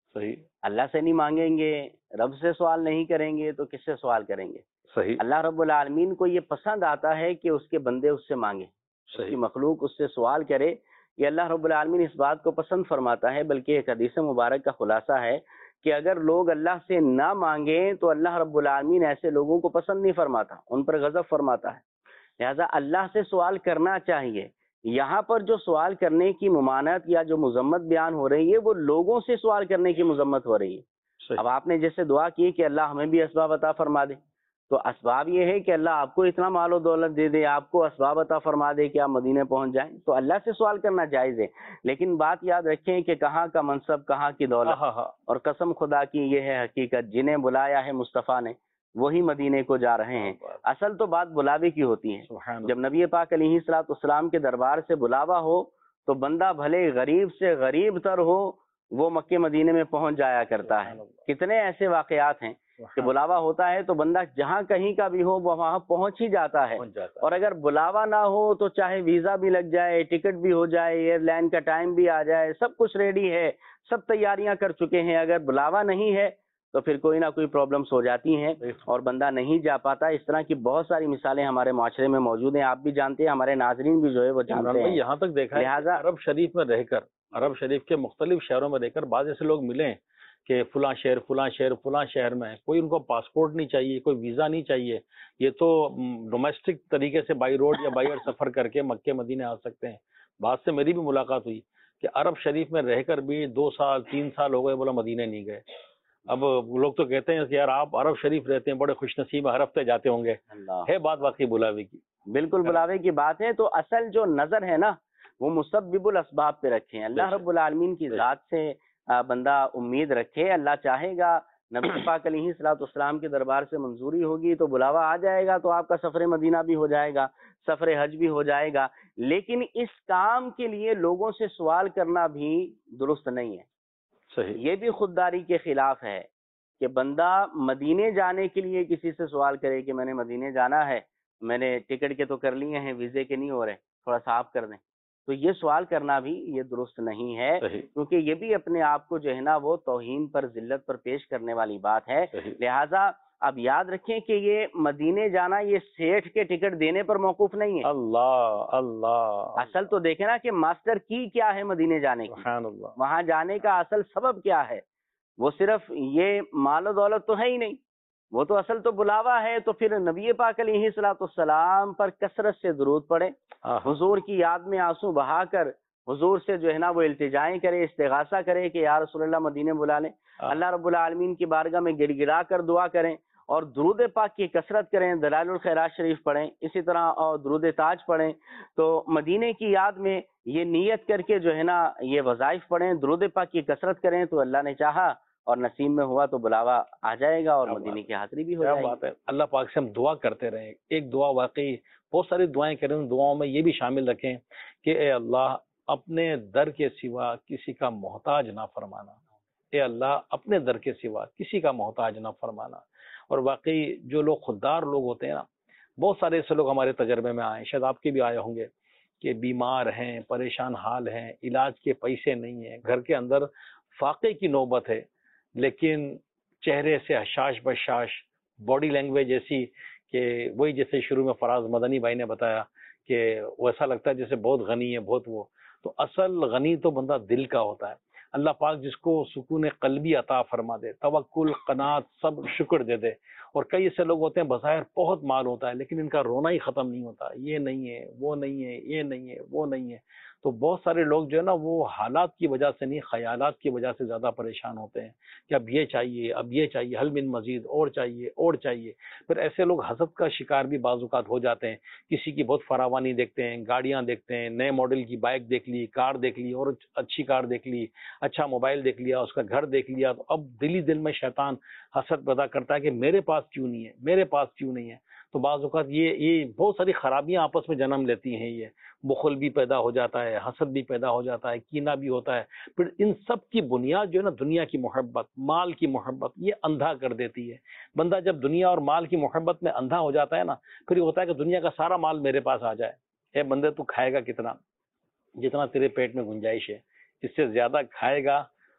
صحیح اللہ سے نہیں مانگیں گے، رب سے سوال نہیں کریں گے تو کس سے سوال کریں گے؟ صحیح اللہ رب العالمین کو یہ پسند آتا ہے کہ اس کے بندے اس سے مانگیں، اس کی صحیح مخلوق اس سے سوال کرے. یہ اللہ رب العالمین اس بات کو پسند فرماتا ہے. بلکہ ایک حدیث مبارک کا خلاصہ ہے کہ اگر لوگ اللہ سے نہ مانگیں تو اللہ رب العالمین ایسے لوگوں کو پسند نہیں فرماتا، ان پر غضب فرماتا ہے. لہذا اللہ سے سوال کرنا چاہیے. یہاں پر جو سوال کرنے کی ممانعت یا جو مذمت بیان ہو رہی ہے وہ لوگوں سے سوال کرنے کی مذمت ہو رہی ہے. صحیح اب آپ نے جیسے دعا کی کہ اللہ ہمیں بھی اسباب عطا فرما دے، تو اسباب یہ ہے کہ اللہ آپ کو اتنا مال و دولت دے دے، آپ کو اسباب عطا فرما دے کہ آپ مدینے پہنچ جائیں، تو اللہ سے سوال کرنا جائز ہے. لیکن بات یاد رکھیں کہ کہاں کا منصب، کہاں کی دولت، ہاں ہاں اور قسم خدا کی یہ ہے حقیقت، جنہیں بلایا ہے مصطفیٰ نے وہی مدینے کو جا رہے ہیں. اصل تو بات بلاوے کی ہوتی ہے. سبحان جب نبی پاک علیہ الصلوۃ والسلام کے دربار سے بلاوا ہو تو بندہ بھلے غریب سے غریب تر ہو وہ مکے مدینے میں پہنچ جایا کرتا ہے. کتنے ایسے واقعات ہیں کہ بلاوا ہوتا ہے تو بندہ جہاں کہیں کا بھی ہو وہ وہاں پہنچ ہی جاتا ہے. اور اگر بلاوا نہ ہو تو چاہے ویزا بھی لگ جائے، ٹکٹ بھی ہو جائے، ایئر لائن کا ٹائم بھی آ جائے، سب کچھ ریڈی ہے، سب تیاریاں کر چکے ہیں، اگر بلاوا نہیں ہے تو پھر کوئی نہ کوئی پرابلمس ہو جاتی ہیں اور بندہ نہیں جا پاتا. اس طرح کی بہت ساری مثالیں ہمارے معاشرے میں موجود ہیں، آپ بھی جانتے ہیں، ہمارے ناظرین بھی جو ہے وہ جانتے ہیں. یہاں تک دیکھا ہے لہٰذا عرب شریف میں رہ کر، عرب شریف کے مختلف شہروں میں رہ کر بعض ایسے لوگ ملے کہ فلاں شہر فلاں شہر فلاں شہر میں کوئی ان کو پاسپورٹ نہیں چاہیے، کوئی ویزا نہیں چاہیے، یہ تو ڈومیسٹک طریقے سے بائی روڈ یا بائی ایئر سفر کر کے مکے مدینے آ سکتے ہیں. بعض سے میری بھی ملاقات ہوئی کہ عرب شریف میں رہ کر بھی دو سال تین سال ہو گئے، بولا مدینے نہیں گئے. اب لوگ تو کہتے ہیں کہ یار آپ عرب شریف رہتے ہیں، بڑے خوش نصیب، ہر ہفتے جاتے ہوں گے. اللہ ہے بات واقعی بلاوے کی. بالکل بلاوے کی بات ہے. تو اصل جو نظر ہے نا وہ مسبب الاسباب پہ رکھیں. اللہ رب العالمین کی ذات سے بندہ امید رکھے. اللہ چاہے گا نبی پاک علیہ الصلوۃ والسلام کے دربار سے منظوری ہوگی تو بلاوا آ جائے گا، تو آپ کا سفر مدینہ بھی ہو جائے گا، سفر حج بھی ہو جائے گا. لیکن اس کام کے لیے لوگوں سے سوال کرنا بھی درست نہیں ہے. صحیح یہ بھی خودداری کے خلاف ہے کہ بندہ مدینے جانے کے لیے کسی سے سوال کرے کہ میں نے مدینے جانا ہے، میں نے ٹکٹ کے تو کر لیے ہیں، ویزے کے نہیں ہو رہے، تھوڑا سا آپ کر دیں. تو یہ سوال کرنا بھی یہ درست نہیں ہے، صحیح کیونکہ یہ بھی اپنے آپ کو جو ہے نا وہ توہین پر، ذلت پر پیش کرنے والی بات ہے. صحیح. لہٰذا اب یاد رکھیں کہ یہ مدینے جانا یہ سیٹھ کے ٹکٹ دینے پر موقوف نہیں ہے. اللہ اللہ اصل تو دیکھیں نا کہ ماسٹر کی کیا ہے مدینے جانے کی، سبحان اللہ. وہاں جانے کا اصل سبب کیا ہے. وہ صرف یہ مال و دولت تو ہے ہی نہیں، وہ تو اصل تو بلاوا ہے. تو پھر نبی پاک علیہ الصلوۃ والسلام پر کثرت سے درود پڑے، حضور کی یاد میں آنسو بہا کر حضور سے جو ہے نا وہ التجائیں کرے، استغاثہ کرے کہ یا رسول اللہ مدینے بلا لیں. اللہ رب العالمین کی بارگاہ میں گڑ گڑا کر دعا کریں اور درود پاک کی کثرت کریں. دلائل الخیرات شریف پڑھیں، اسی طرح اور درود تاج پڑھیں. تو مدینے کی یاد میں یہ نیت کر کے جو ہے نا یہ وظائف پڑھیں، درود پاک کی کثرت کریں، تو اللہ نے چاہا اور نصیب میں ہوا تو بلاوا آ جائے گا اور مدینے کی حاضری بھی ہو جائے گی. کیا بات ہے. اللہ پاک سے ہم دعا کرتے رہیں. ایک دعا واقعی بہت ساری دعائیں کریں، ان دعاؤں میں یہ بھی شامل رکھیں کہ اے اللہ اپنے در کے سوا کسی کا محتاج نہ فرمانا. اے اللہ اپنے در کے سوا کسی کا محتاج نہ فرمانا. اور واقعی جو لوگ خوددار لوگ ہوتے ہیں نا، بہت سارے ایسے لوگ ہمارے تجربے میں آئے، شاید آپ کے بھی آئے ہوں گے، کہ بیمار ہیں، پریشان حال ہیں، علاج کے پیسے نہیں ہیں، گھر کے اندر فاقے کی نوبت ہے، لیکن چہرے سے حشاش بشاش، باڈی لینگویج ایسی کہ وہی جیسے شروع میں فراز مدنی بھائی نے بتایا کہ ویسا لگتا ہے جیسے بہت غنی ہے، بہت وہ. تو اصل غنی تو بندہ دل کا ہوتا ہے. اللہ پاک جس کو سکون قلبی عطا فرما دے، توکل، قناعت، سب شکر دے دے. اور کئی ایسے لوگ ہوتے ہیں بظاہر بہت مال ہوتا ہے لیکن ان کا رونا ہی ختم نہیں ہوتا، یہ نہیں ہے، وہ نہیں ہے، یہ نہیں ہے، وہ نہیں ہے. تو بہت سارے لوگ جو ہے نا وہ حالات کی وجہ سے نہیں، خیالات کی وجہ سے زیادہ پریشان ہوتے ہیں کہ اب یہ چاہیے، اب یہ چاہیے، حل من مزید، اور چاہیے اور چاہیے. پھر ایسے لوگ حسد کا شکار بھی بعض اوقات ہو جاتے ہیں. کسی کی بہت فراوانی دیکھتے ہیں، گاڑیاں دیکھتے ہیں، نئے ماڈل کی بائک دیکھ لی، کار دیکھ لی، اور اچھی کار دیکھ لی، اچھا موبائل دیکھ لیا، اس کا گھر دیکھ لیا. تو اب دلی دل میں شیطان حسد پیدا کرتا ہے کہ میرے پاس کیوں نہیں ہے، میرے پاس کیوں نہیں ہے. تو بعض اوقات یہ یہ بہت ساری خرابیاں آپس میں جنم لیتی ہیں. یہ بخل بھی پیدا ہو جاتا ہے، حسد بھی پیدا ہو جاتا ہے، کینہ بھی ہوتا ہے. پھر ان سب کی بنیاد جو ہے نا دنیا کی محبت، مال کی محبت، یہ اندھا کر دیتی ہے. بندہ جب دنیا اور مال کی محبت میں اندھا ہو جاتا ہے نا، پھر یہ ہوتا ہے کہ دنیا کا سارا مال میرے پاس آ جائے. اے بندے تو کھائے گا کتنا؟ جتنا تیرے پیٹ میں گنجائش ہے. اس سے زیادہ کھائے گا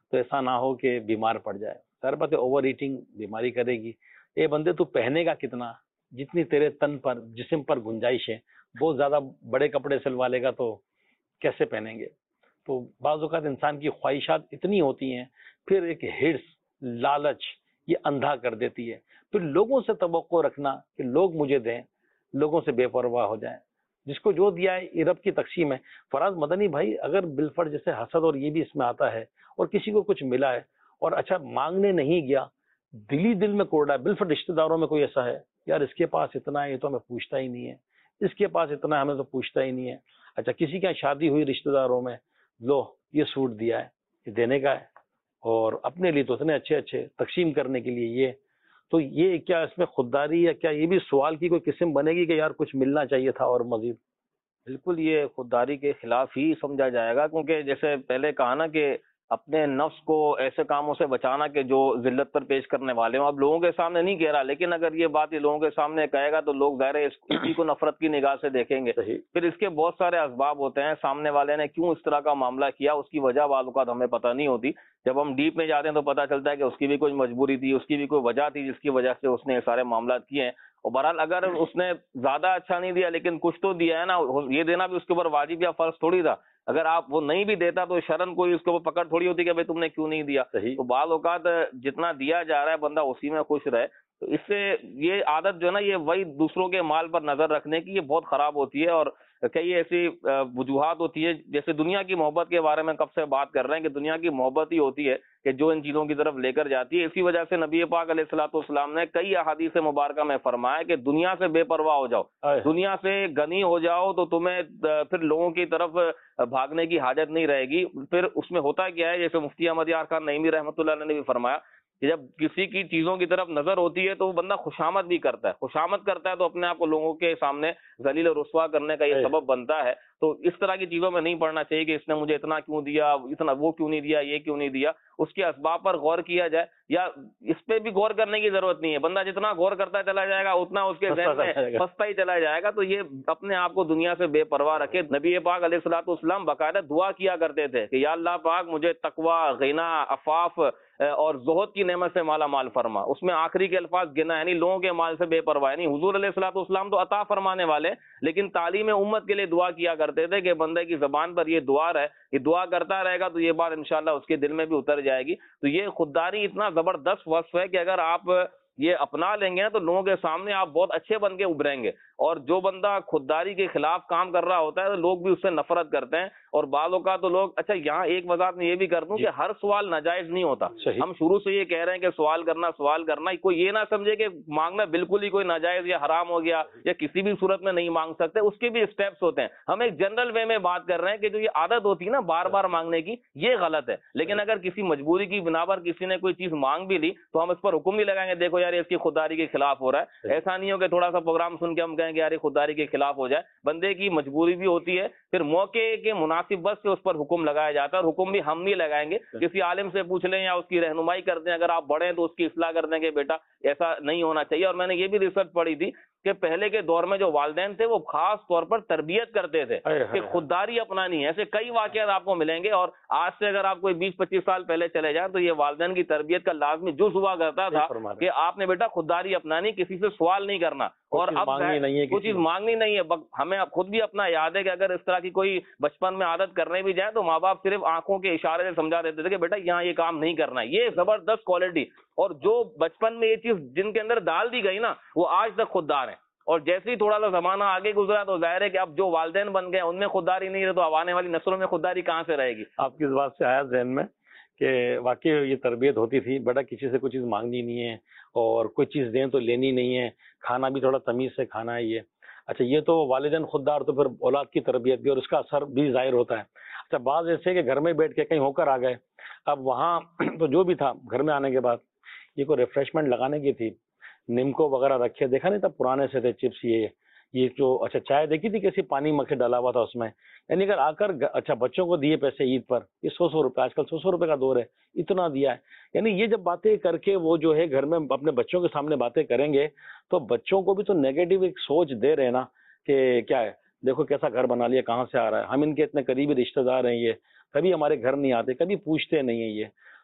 تو ایسا نہ ہو کہ بیمار پڑ جائے. ظاہر بات ہے اوور ایٹنگ بیماری کرے گی. اے بندے تو پہنے گا کتنا؟ جتنی تیرے تن پر جسم پر گنجائش ہے. بہت زیادہ بڑے کپڑے سلوا لے گا تو کیسے پہنیں گے؟ تو بعض اوقات انسان کی خواہشات اتنی ہوتی ہیں، پھر ایک ہرس، لالچ یہ اندھا کر دیتی ہے. پھر لوگوں سے توقع رکھنا کہ لوگ مجھے دیں، لوگوں سے بے پرواہ ہو جائیں. جس کو جو دیا ہے یہ رب کی تقسیم ہے. فراز مدنی بھائی، اگر بالفرض جیسے حسد اور یہ بھی اس میں آتا ہے، اور کسی کو کچھ ملا ہے اور اچھا مانگنے نہیں گیا، دلی دل میں کوڑا ہے، بالفرض رشتہ داروں میں کوئی ایسا ہے یار اس کے پاس اتنا ہے یہ تو ہمیں پوچھتا ہی نہیں ہے، اس کے پاس اتنا ہے ہمیں تو پوچھتا ہی نہیں ہے. اچھا کسی کا شادی ہوئی رشتہ داروں میں، لو یہ سوٹ دیا ہے، یہ دینے کا ہے، اور اپنے لیے تو اتنے اچھے اچھے تقسیم کرنے کے لیے یہ. تو یہ کیا اس میں خودداری یا کیا یہ بھی سوال کی کوئی قسم بنے گی کہ یار کچھ ملنا چاہیے تھا اور مزید؟ بالکل یہ خودداری کے خلاف ہی سمجھا جائے گا، کیونکہ جیسے پہلے کہا نا کہ اپنے نفس کو ایسے کاموں سے بچانا کہ جو ذلت پر پیش کرنے والے ہوں. اب لوگوں کے سامنے نہیں کہہ رہا، لیکن اگر یہ بات یہ لوگوں کے سامنے کہے گا تو لوگ ظاہر ہے اسی کو نفرت کی نگاہ سے دیکھیں گے. پھر اس کے بہت سارے اسباب ہوتے ہیں، سامنے والے نے کیوں اس طرح کا معاملہ کیا، اس کی وجہ بعض اوقات ہمیں پتہ نہیں ہوتی. جب ہم ڈیپ میں جاتے ہیں تو پتہ چلتا ہے کہ اس کی بھی کوئی مجبوری تھی، اس کی بھی کوئی وجہ تھی جس کی وجہ سے اس نے یہ سارے معاملات کیے ہیں. اور بہرحال اگر اس نے زیادہ اچھا نہیں دیا لیکن کچھ تو دیا ہے نا، یہ دینا بھی اس کے اوپر واجب یا فرض تھوڑی تھا. اگر آپ وہ نہیں بھی دیتا تو شرن کوئی اس کے اوپر پکڑ تھوڑی ہوتی کہ بھائی تم نے کیوں نہیں دیا. تو بعض اوقات جتنا دیا جا رہا ہے بندہ اسی میں خوش رہے. تو اس سے یہ عادت جو ہے نا، یہ وہی دوسروں کے مال پر نظر رکھنے کی، یہ بہت خراب ہوتی ہے. اور کئی ایسی وجوہات ہوتی ہے، جیسے دنیا کی محبت کے بارے میں کب سے بات کر رہے ہیں کہ دنیا کی محبت ہی ہوتی ہے کہ جو ان چیزوں کی طرف لے کر جاتی ہے. اسی وجہ سے نبی پاک علیہ الصلوۃ والسلام نے کئی احادیث مبارکہ میں فرمایا کہ دنیا سے بے پرواہ ہو جاؤ، دنیا سے غنی ہو جاؤ تو تمہیں پھر لوگوں کی طرف بھاگنے کی حاجت نہیں رہے گی. پھر اس میں ہوتا کیا ہے، جیسے مفتی احمد یار خان نعیمی رحمۃ اللہ علیہ نے بھی فرمایا کہ جب کسی کی چیزوں کی طرف نظر ہوتی ہے تو وہ بندہ خوشامد بھی کرتا ہے. خوشامد کرتا ہے تو اپنے آپ کو لوگوں کے سامنے ذلیل و رسوا کرنے کا یہ سبب بنتا ہے. تو اس طرح کی چیزوں میں نہیں پڑنا چاہیے کہ اس نے مجھے اتنا کیوں دیا، اتنا وہ کیوں نہیں دیا، یہ کیوں نہیں دیا. اس کے اسباب پر غور کیا جائے، یا اس پہ بھی غور کرنے کی ضرورت نہیں ہے. بندہ جتنا غور کرتا چلا جائے گا اتنا اس کے ذہن میں پھنستا ہی چلا جائے گا. تو یہ اپنے آپ کو دنیا سے بے پرواہ رکھے. نبی پاک علیہ الصلوۃ والسلام باقاعدہ دعا کیا کرتے تھے کہ یا اللہ پاک مجھے تقوی، غنا، عفاف اور زہد کی نعمت سے مالا مال فرما. اس میں آخری کے الفاظ گنا، یعنی لوگوں کے مال سے بے پرواہ. یعنی حضور علیہ الصلوۃ والسلام تو عطا فرمانے والے، لیکن تعلیم امت کے لیے دعا کیا کرتے تھے کہ بندے کی زبان پر یہ دعا رہے، یہ دعا کرتا رہے گا تو یہ بات انشاءاللہ اس کے دل میں بھی اتر جائے گی. تو یہ خودداری اتنا زبردست وصف ہے کہ اگر آپ یہ اپنا لیں گے تو لوگوں کے سامنے آپ بہت اچھے بن کے ابھریں گے. اور جو بندہ خودداری کے خلاف کام کر رہا ہوتا ہے تو لوگ بھی اس سے نفرت کرتے ہیں. اور بعض اوقات تو لوگ، اچھا یہاں ایک وضاحت میں یہ بھی کر دوں کہ ہر سوال ناجائز نہیں ہوتا. ہم شروع سے یہ کہہ رہے ہیں کہ سوال کرنا سوال کرنا کوئی یہ نہ سمجھے کہ مانگنا بالکل ہی کوئی ناجائز یا حرام ہو گیا یا کسی بھی صورت میں نہیں مانگ سکتے. اس کے بھی اسٹیپس ہوتے ہیں. ہم ایک جنرل وے میں بات کر رہے ہیں کہ جو یہ عادت ہوتی ہے نا بار بار مانگنے کی، یہ غلط ہے. لیکن اگر کسی مجبوری کی بنا پر کسی نے کوئی چیز مانگ بھی لی تو ہم اس پر حکم نہیں لگائیں گے دیکھو یار اس کی خودداری کے خلاف ہو رہا ہے. ایسا نہیں ہو کہ تھوڑا سا پروگرام سن کے ہم کہیں کہ یار خودداری کے خلاف ہو جائے. بندے کی مجبوری بھی ہوتی ہے، پھر موقع کے مناسب بس سے اس پر حکم لگایا جاتا ہے. اور حکم بھی ہم نہیں لگائیں گے، کسی عالم سے پوچھ لیں یا اس کی رہنمائی کر دیں. اگر آپ بڑے ہیں تو اس کی اصلاح کر دیں کہ بیٹا ایسا نہیں ہونا چاہیے. اور میں نے یہ بھی ریسرچ پڑھی تھی کہ پہلے کے دور میں جو والدین تھے وہ خاص طور پر تربیت کرتے تھے کہ خودداری اپنانی ہے. ایسے کئی واقعات آپ کو ملیں گے. اور آج سے اگر آپ کوئی بیس پچیس سال پہلے چلے جائیں تو یہ والدین کی تربیت کا لازمی جز ہوا کرتا تھا کہ آپ نے بیٹا خودداری اپنانی، کسی سے سوال نہیں کرنا اور اب کچھ چیز مانگنی نہیں ہے. ہمیں خود بھی اپنا یاد ہے کہ اگر اس طرح کی کوئی بچپن میں عادت کرنے بھی جائے تو ماں باپ صرف آنکھوں کے اشارے سے سمجھا دیتے تھے کہ بیٹا یہاں یہ کام نہیں کرنا ہے. یہ زبردست کوالٹی. اور جو بچپن میں یہ چیز جن کے اندر ڈال دی گئی نا وہ آج تک خوددار ہیں. اور جیسے ہی تھوڑا سا زمانہ آگے گزرا تو ظاہر ہے کہ اب جو والدین بن گئے ان میں خودداری نہیں رہے تو اب آنے والی نسلوں میں خودداری کہاں سے رہے گی. آپ کی اس بات سے آیا ذہن میں کہ واقعی یہ تربیت ہوتی تھی، بیٹا کسی سے کوئی چیز مانگنی نہیں ہے اور کوئی چیز دیں تو لینی نہیں ہے، کھانا بھی تھوڑا تمیز سے کھانا ہے. یہ اچھا یہ تو والدین خوددار، تو پھر اولاد کی تربیت بھی اور اس کا اثر بھی ظاہر ہوتا ہے. اچھا بعض ایسے کہ گھر میں بیٹھ کے کہیں ہو کر آ گئے، اب وہاں تو جو بھی تھا گھر میں آنے کے بعد یہ کوئی ریفریشمنٹ لگانے کی تھی، نمکو وغیرہ رکھے، دیکھا نہیں تھا پرانے سے تھے چپس یہ یہ جو اچھا چائے دیکھی تھی کیسی پانی مکھے ڈالا ہوا تھا اس میں. یعنی اگر آ کر اچھا بچوں کو دیے پیسے عید پر، یہ سو سو روپے، آج کل سو سو روپے کا دور ہے، اتنا دیا ہے. یعنی یہ جب باتیں کر کے وہ جو ہے گھر میں اپنے بچوں کے سامنے باتیں کریں گے تو بچوں کو بھی تو نیگیٹو ایک سوچ دے رہے نا کہ کیا ہے دیکھو کیسا گھر بنا لیا، کہاں سے آ رہا ہے، ہم ان کے اتنے قریبی رشتہ دار ہیں، یہ کبھی ہمارے گھر نہیں آتے، کبھی پوچھتے نہیں ہیں. یہ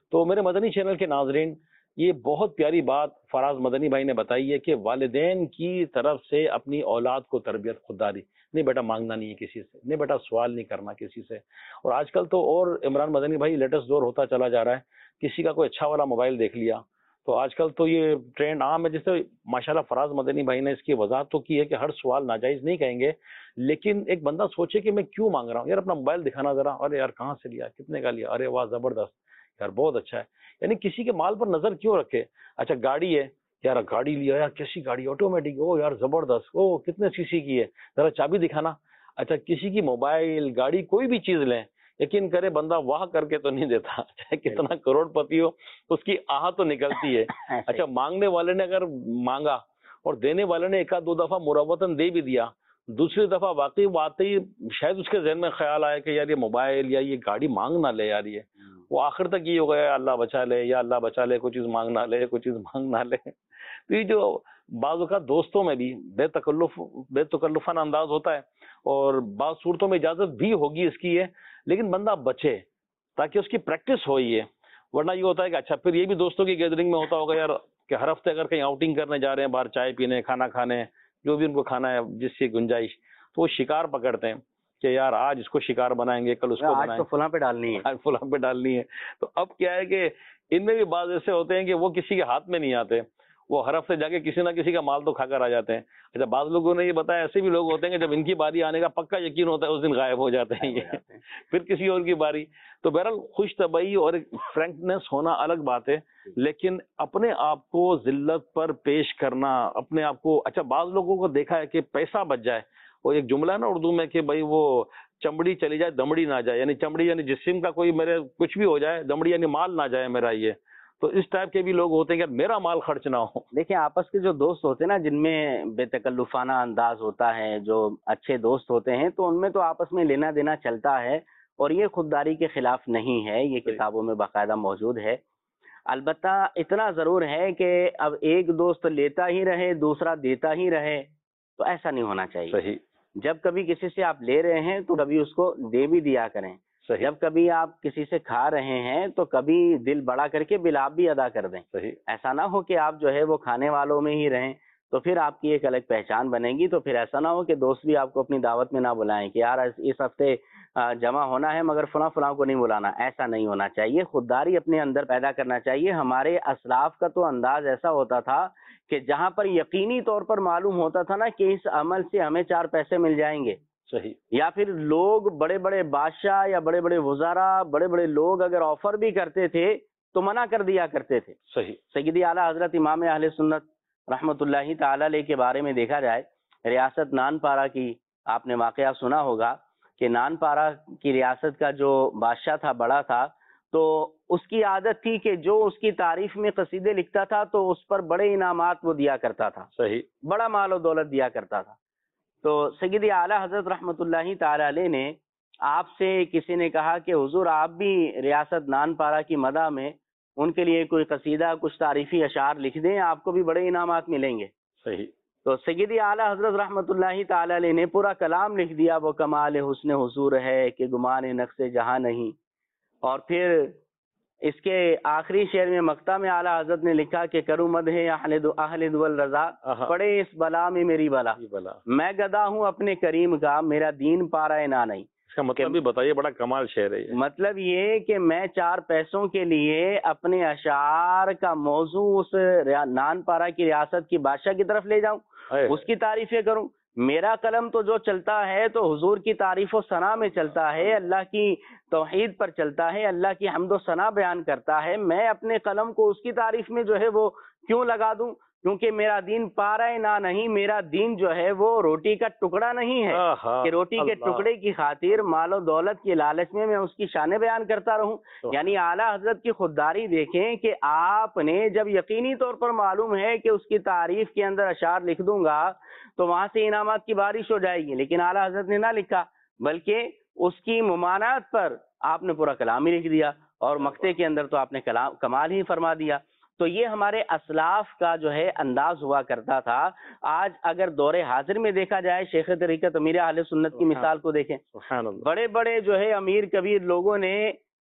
تو میرے مدنی چینل کے ناظرین، یہ بہت پیاری بات فراز مدنی بھائی نے بتائی ہے کہ والدین کی طرف سے اپنی اولاد کو تربیت خودداری، نہیں بیٹا مانگنا نہیں ہے کسی سے، نہیں بیٹا سوال نہیں کرنا کسی سے. اور آج کل تو اور عمران مدنی بھائی لیٹسٹ دور ہوتا چلا جا رہا ہے، کسی کا کوئی اچھا والا موبائل دیکھ لیا تو آج کل تو یہ ٹرینڈ عام ہے. جیسے ماشاءاللہ فراز مدنی بھائی نے اس کی وضاحت تو کی ہے کہ ہر سوال ناجائز نہیں کہیں گے، لیکن ایک بندہ سوچے کہ میں کیوں مانگ رہا ہوں، یار اپنا موبائل دکھانا ذرا، ارے یار کہاں سے لیا، کتنے کا لیا، ارے واہ زبردست یار بہت اچھا ہے. یعنی کسی کے مال پر نظر کیوں رکھے. اچھا گاڑی ہے، یار گاڑی لیا، یار کیسی گاڑی، آٹومیٹک، او یار زبردست، او کتنے سی سی کی ہے، ذرا چابی دکھانا. اچھا کسی کی موبائل گاڑی کوئی بھی چیز لیں، یقین کرے بندہ واہ کر کے تو نہیں دیتا، چاہے کتنا کروڑ پتی ہو اس کی آہ تو نکلتی ہے. اچھا مانگنے والے نے اگر مانگا اور دینے والے نے ایک آدھ دو دفعہ مروتاً دے بھی دیا، دوسری دفعہ واقعی واقعی شاید اس کے ذہن میں خیال آئے کہ یار یہ موبائل یا یہ گاڑی مانگ نہ لے، یار یہ وہ آخر تک یہ ہو گیا اللہ بچا لے یا اللہ بچا لے، کوئی چیز مانگ نہ لے، کوئی چیز مانگ نہ لے. تو یہ جو بعض اوقات دوستوں میں بھی بے تکلف بے تکلفانہ انداز ہوتا ہے، اور بعض صورتوں میں اجازت بھی ہوگی اس کی ہے، لیکن بندہ بچے تاکہ اس کی پریکٹس ہو. یہ ورنہ یہ ہوتا ہے کہ اچھا پھر یہ بھی دوستوں کی گیدرنگ میں ہوتا ہوگا یار کہ ہر ہفتے اگر کہیں آؤٹنگ کرنے جا رہے ہیں، باہر چائے پینے، کھانا کھانے، جو بھی ان کو کھانا ہے جس کی گنجائش، تو وہ شکار پکڑتے ہیں کہ یار آج اس کو شکار بنائیں گے، کل اس کو آج تو فلاں پہ ڈالنی ہے، آج فلاں پہ ڈالنی ہے. تو اب کیا ہے کہ ان میں بھی بعض ایسے ہوتے ہیں کہ وہ کسی کے ہاتھ میں نہیں آتے، وہ ہر ہفتے جا کے کسی نہ کسی کا مال تو کھا کر آ جاتے ہیں. اچھا بعض لوگوں نے یہ بتایا ایسے بھی لوگ ہوتے ہیں کہ جب ان کی باری آنے کا پکا یقین ہوتا ہے اس دن غائب ہو جاتے ہیں یہ پھر کسی اور کی باری. تو بہرحال خوش طبعی اور ایک فرینکنس ہونا الگ بات ہے، لیکن اپنے آپ کو ذلت پر پیش کرنا، اپنے آپ کو، اچھا بعض لوگوں کو دیکھا ہے کہ پیسہ بچ جائے، وہ ایک جملہ ہے نا اردو میں کہ بھائی وہ چمڑی چلی جائے دمڑی نہ جائے، یعنی چمڑی یعنی جسم کا کوئی میرے کچھ بھی ہو جائے، دمڑی یعنی مال نہ جائے میرا. یہ تو اس ٹائپ کے بھی لوگ ہوتے ہیں کہ میرا مال خرچ نہ ہو. دیکھیں آپس کے جو دوست ہوتے ہیں نا، جن میں بے تکلفانہ انداز ہوتا ہے، جو اچھے دوست ہوتے ہیں، تو ان میں تو آپس میں لینا دینا چلتا ہے، اور یہ خودداری کے خلاف نہیں ہے، یہ کتابوں میں باقاعدہ موجود ہے. البتہ اتنا ضرور ہے کہ اب ایک دوست لیتا ہی رہے دوسرا دیتا ہی رہے، تو ایسا نہیں ہونا چاہیے. صحیح. جب کبھی کسی سے آپ لے رہے ہیں تو کبھی اس کو دے بھی دیا کریں. صحیح. جب کبھی آپ کسی سے کھا رہے ہیں تو کبھی دل بڑا کر کے بل آپ بھی ادا کر دیں. صحیح. ایسا ایسا نہ ہو کہ آپ جو ہے وہ کھانے والوں میں ہی رہیں، تو پھر آپ کی ایک الگ پہچان بنے گی. تو پھر ایسا نہ ہو کہ دوست بھی آپ کو اپنی دعوت میں نہ بلائیں کہ یار اس ہفتے جمع ہونا ہے مگر فلاں فلاں کو نہیں بلانا. ایسا نہیں ہونا چاہیے. خودداری اپنے اندر پیدا کرنا چاہیے. ہمارے اسلاف کا تو انداز ایسا ہوتا تھا کہ جہاں پر یقینی طور پر معلوم ہوتا تھا نا کہ اس عمل سے ہمیں چار پیسے مل جائیں گے، صحیح، یا پھر لوگ بڑے بڑے بادشاہ یا بڑے بڑے وزراء، بڑے بڑے لوگ اگر آفر بھی کرتے تھے تو منع کر دیا کرتے تھے. صحیح. سیدی اعلیٰ حضرت امام اہل سنت رحمۃ اللہ تعالی علیہ کے بارے میں دیکھا جائے، ریاست نان پارا کی آپ نے واقعہ سنا ہوگا کہ نان پارا کی ریاست کا جو بادشاہ تھا، بڑا تھا، تو اس کی عادت تھی کہ جو اس کی تعریف میں قصیدے لکھتا تھا تو اس پر بڑے انعامات وہ دیا کرتا تھا. صحیح. بڑا مال و دولت دیا کرتا تھا. تو سیدی اعلیٰ حضرت رحمۃ اللہ تعالی علیہ نے آپ سے کسی نے کہا کہ حضور آپ بھی ریاست نان پارا کی مدح میں ان کے لیے کوئی قصیدہ، کچھ تعریفی اشعار لکھ دیں، آپ کو بھی بڑے انعامات ملیں گے. صحیح. تو سیدی اعلیٰ حضرت رحمۃ اللہ تعالی علیہ نے پورا کلام لکھ دیا، وہ کمال حسن حضور ہے کہ گمان نقص جہاں نہیں. اور پھر اس کے آخری شعر میں مقطع میں اعلیٰ حضرت نے لکھا کہ کروں مدح اہل دو اہل دول رضا، پڑے اس بلا میں میری بلا، میں گدا ہوں اپنے کریم کا، میرا دین پارا نہ نہیں. اس کا مطلب بھی بتائیے، بڑا کمال شعر ہے یہ. مطلب یہ کہ میں چار پیسوں کے لیے اپنے اشعار کا موضوع اس نان پارا کی ریاست کی بادشاہ کی طرف لے جاؤں، اس کی تعریفیں کروں. میرا قلم تو جو چلتا ہے تو حضور کی تعریف و ثنا میں چلتا ہے، اللہ کی توحید پر چلتا ہے، اللہ کی حمد و ثنا بیان کرتا ہے. میں اپنے قلم کو اس کی تعریف میں جو ہے وہ کیوں لگا دوں؟ کیونکہ میرا دین پارا نہ نہیں، میرا دین جو ہے وہ روٹی کا ٹکڑا نہیں ہے کہ روٹی کے ٹکڑے کی خاطر مال و دولت کے لالچ میں میں اس کی شان بیان کرتا رہوں. یعنی اعلیٰ حضرت کی خودداری دیکھیں کہ آپ نے جب یقینی طور پر معلوم ہے کہ اس کی تعریف کے اندر اشعار لکھ دوں گا تو وہاں سے انعامات کی بارش ہو جائے گی، لیکن اعلیٰ حضرت نے نہ لکھا، بلکہ اس کی ممانعت پر آپ نے پورا کلام ہی لکھ دیا، اور مقطع کے اندر تو آپ نے کلام کمال ہی فرما دیا. تو یہ ہمارے اسلاف کا جو ہے انداز ہوا کرتا تھا. آج اگر دور حاضر میں دیکھا جائے، شیخ طریقت امیر اہل سنت کی مثال کو دیکھیں، بڑے بڑے جو ہے امیر کبیر لوگوں نے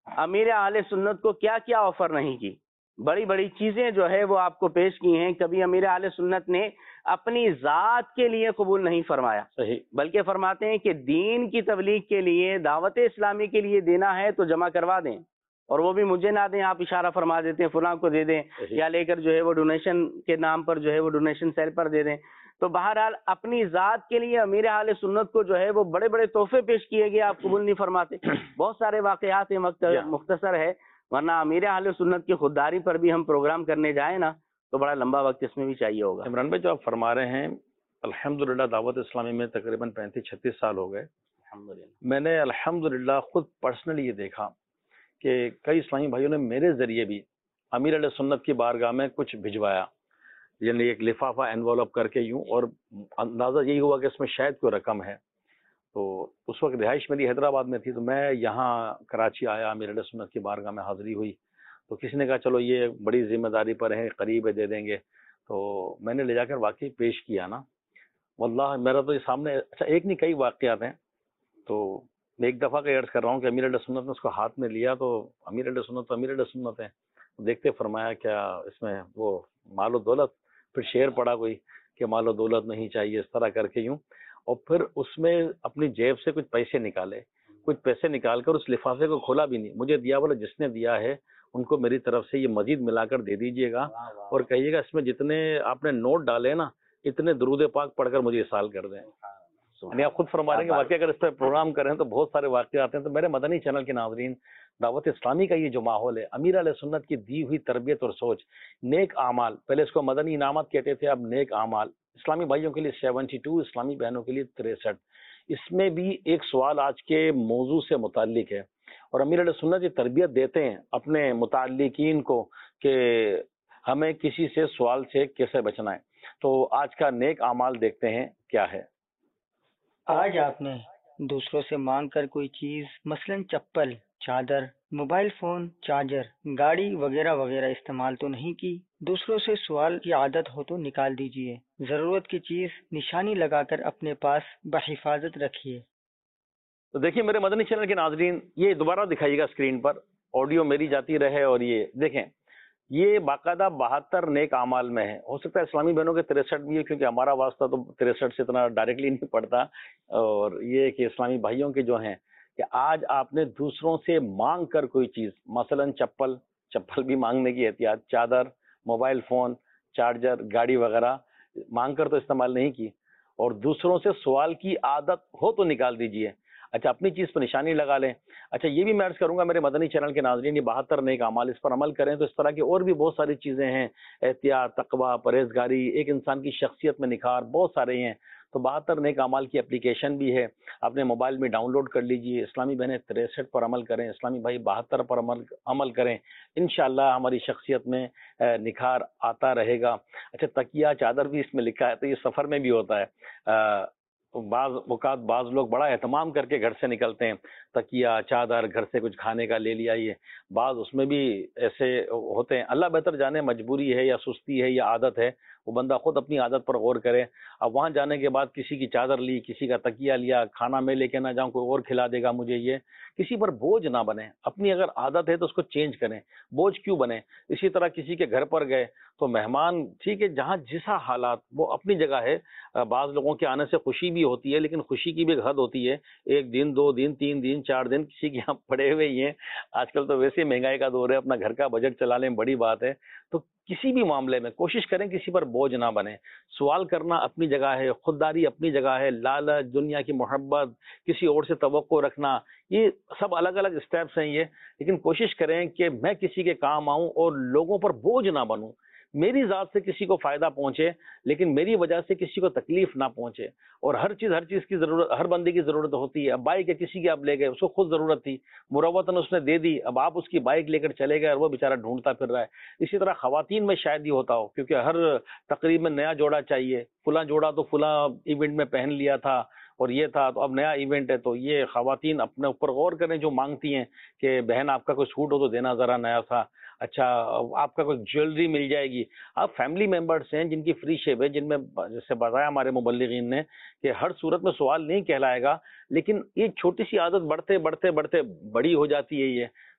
امیر اہل سنت کو کیا کیا آفر نہیں کی، بڑی بڑی چیزیں جو ہے وہ آپ کو پیش کی ہیں. کبھی امیر اہل سنت نے اپنی ذات کے لیے قبول نہیں فرمایا، صحیح. بلکہ فرماتے ہیں کہ دین کی تبلیغ کے لیے، دعوت اسلامی کے لیے دینا ہے تو جمع کروا دیں، اور وہ بھی مجھے نہ دیں، آپ اشارہ فرما دیتے ہیں فلاں کو دے دیں، یا لے کر جو ہے وہ ڈونیشن کے نام پر جو ہے وہ ڈونیشن سیل پر دے دیں. تو بہرحال اپنی ذات کے لیے امیر اہل سنت کو جو ہے وہ بڑے بڑے تحفے پیش کیے گئے، آپ قبول نہیں فرماتے. بہت سارے واقعات ہیں، وقت مختصر ہے، ورنہ امیر اہل سنت کی خودداری پر بھی ہم پروگرام کرنے جائیں نا تو بڑا لمبا وقت اس میں بھی چاہیے ہوگا. عمران بھائی جو آپ فرما رہے ہیں، الحمدللہ دعوت اسلامی میں تقریباً پینتیس چھتیس سال ہو گئے. میں نے الحمدللہ خود پرسنلی یہ دیکھا کہ کئی اسلامی بھائیوں نے میرے ذریعے بھی امیر علیہ سنت کی بارگاہ میں کچھ بھجوایا، یعنی ایک لفافہ انوالپ کر کے یوں، اور اندازہ یہی ہوا کہ اس میں شاید کوئی رقم ہے. تو اس وقت رہائش میری حیدرآباد میں تھی، تو میں یہاں کراچی آیا، امیر علیہ سنت کی بارگاہ میں حاضری ہوئی. تو کسی نے کہا چلو یہ بڑی ذمہ داری پر ہے، قریب ہے، دے دیں گے. تو میں نے لے جا کر واقعی پیش کیا نا، واللہ میرا تو یہ سامنے، اچھا ایک نہیں کئی واقعات ہیں. تو میں ایک دفعہ کا عرض کر رہا ہوں کہ امیر علیہ سنت نے اس کو ہاتھ میں لیا، تو امیر علیہ سنت تو امیر علیہ سنت ہے، دیکھتے فرمایا کیا اس میں وہ مال و دولت، پھر شعر پڑا کوئی کہ مال و دولت نہیں چاہیے، اس طرح کر کے یوں. اور پھر اس میں اپنی جیب سے کچھ پیسے نکالے، کچھ پیسے نکال کر اس لفافے کو کھولا بھی نہیں، مجھے دیا، بولا جس نے دیا ہے ان کو میری طرف سے یہ مزید ملا کر دے دیجئے گا، اور کہیے گا اس میں جتنے آپ نے نوٹ ڈالے نا اتنے درود پاک پڑھ کر مجھے اصال کر دیں. یعنی آپ خود فرما رہے ہیں کہ واقعی اگر اس پہ پروگرام کریں تو بہت سارے واقعات ہیں. تو میرے مدنی چینل کے ناظرین، دعوت اسلامی کا یہ جو ماحول ہے، امیر علیہ سنت کی دی ہوئی تربیت اور سوچ، نیک اعمال، پہلے اس کو مدنی انعامات کہتے تھے، اب نیک اعمال، اسلامی بھائیوں کے لیے سیونٹی ٹو، اسلامی بہنوں کے لیے تریسٹھ. اس میں بھی ایک سوال آج کے موضوع سے متعلق ہے، اور امیر علیہ سنت یہ تربیت دیتے ہیں اپنے متعلقین کو کہ ہمیں کسی سے سوال سے کیسے بچنا ہے. تو آج کا نیک اعمال دیکھتے ہیں کیا ہے. آج آپ نے دوسروں سے مانگ کر کوئی چیز، مثلا چپل، چادر، موبائل فون، چارجر، گاڑی وغیرہ وغیرہ استعمال تو نہیں کی؟ دوسروں سے سوال کی عادت ہو تو نکال دیجئے. ضرورت کی چیز نشانی لگا کر اپنے پاس بحفاظت رکھیے. تو دیکھیے میرے مدنی چینل کے ناظرین، یہ دوبارہ دکھائیے گا اسکرین پر، آڈیو میری جاتی رہے، اور یہ دیکھیں، یہ باقاعدہ بہتر نیک اعمال میں ہے. ہو سکتا ہے اسلامی بہنوں کے تریسٹھ بھی ہے، کیونکہ ہمارا واسطہ تو تریسٹھ سے اتنا ڈائریکٹلی نہیں پڑتا. اور یہ کہ اسلامی بھائیوں کے جو ہیں کہ آج آپ نے دوسروں سے مانگ کر کوئی چیز، مثلا چپل، چپل بھی مانگنے کی احتیاط، چادر، موبائل فون، چارجر، گاڑی وغیرہ مانگ کر تو استعمال نہیں کی، اور دوسروں سے سوال کی عادت ہو تو نکال دیجئے. اچھا اپنی چیز پر نشانی لگا لیں. اچھا یہ بھی میں عرض کروں گا میرے مدنی چینل کے ناظرین، یہ بہتر نیک اعمال، اس پر عمل کریں تو اس طرح کی اور بھی بہت ساری چیزیں ہیں، احتیاط، تقوی، پرہیزگاری، ایک انسان کی شخصیت میں نکھار، بہت سارے ہیں. تو بہتر نیک اعمال کی اپلیکیشن بھی ہے، اپنے موبائل میں ڈاؤن لوڈ کر لیجئے. اسلامی بہنیں تریسٹھ پر عمل کریں، اسلامی بھائی بہتر پر عمل عمل کریں، انشاءاللہ ہماری شخصیت میں نکھار آتا رہے گا. اچھا تکیہ، چادر بھی اس میں لکھا ہے، تو یہ سفر میں بھی ہوتا ہے. بعض اوقات بعض لوگ بڑا اہتمام کر کے گھر سے نکلتے ہیں، تکیہ، چادر، گھر سے کچھ کھانے کا لے لیا. یہ بعض اس میں بھی ایسے ہوتے ہیں، اللہ بہتر جانے مجبوری ہے یا سستی ہے یا عادت ہے، وہ بندہ خود اپنی عادت پر غور کرے. اب وہاں جانے کے بعد کسی کی چادر لی، کسی کا تکیہ لیا، کھانا میں لے کے نہ جاؤں، کوئی اور کھلا دے گا مجھے، یہ کسی پر بوجھ نہ بنے. اپنی اگر عادت ہے تو اس کو چینج کریں، بوجھ کیوں بنے. اسی طرح کسی کے گھر پر گئے تو مہمان، ٹھیک ہے جہاں جیسا حالات وہ اپنی جگہ ہے، بعض لوگوں کے آنے سے خوشی بھی ہوتی ہے، لیکن خوشی کی بھی ایک حد ہوتی ہے. ایک دن، دو دن، تین دن، چار دن کسی کے یہاں پڑے ہوئے ہی ہیں. آج کل تو ویسے مہنگائی کا دور ہے، اپنا گھر کا بجٹ چلا لیں بڑی بات ہے. تو کسی بھی معاملے میں کوشش کریں کسی پر بوجھ نہ بنے. سوال کرنا اپنی جگہ ہے، خودداری اپنی جگہ ہے، لالچ، دنیا کی محبت، کسی اور سے توقع رکھنا، یہ سب الگ الگ اسٹیپس ہیں یہ. لیکن کوشش کریں کہ میں کسی کے کام آؤں اور لوگوں پر بوجھ نہ بنوں. میری ذات سے کسی کو فائدہ پہنچے لیکن میری وجہ سے کسی کو تکلیف نہ پہنچے. اور ہر چیز ہر چیز کی ضرورت، ہر بندے کی ضرورت ہوتی ہے. اب بائک ہے کسی کی آپ لے گئے، اس کو خود ضرورت تھی، مروتاً اس نے دے دی، اب آپ اس کی بائک لے کر چلے گئے اور وہ بیچارہ ڈھونڈتا پھر رہا ہے. اسی طرح خواتین میں شاید یہ ہوتا ہو، کیونکہ ہر تقریب میں نیا جوڑا چاہیے، فلاں جوڑا تو فلاں ایونٹ میں پہن لیا تھا اور یہ تھا، تو اب نیا ایونٹ ہے. تو یہ خواتین اپنے اوپر غور کریں جو مانگتی ہیں کہ بہن آپ کا کوئی سوٹ ہو تو دینا ذرا نیا تھا. اچھا آپ کا کوئی جیولری مل جائے گی. آپ فیملی ممبرس ہیں جن کی فری شیپ ہے، جن میں جیسے بتایا ہمارے مبلغین نے کہ ہر صورت میں سوال نہیں کہلائے گا، لیکن یہ چھوٹی سی عادت بڑھتے بڑھتے بڑھتے بڑی ہو جاتی ہے یہ.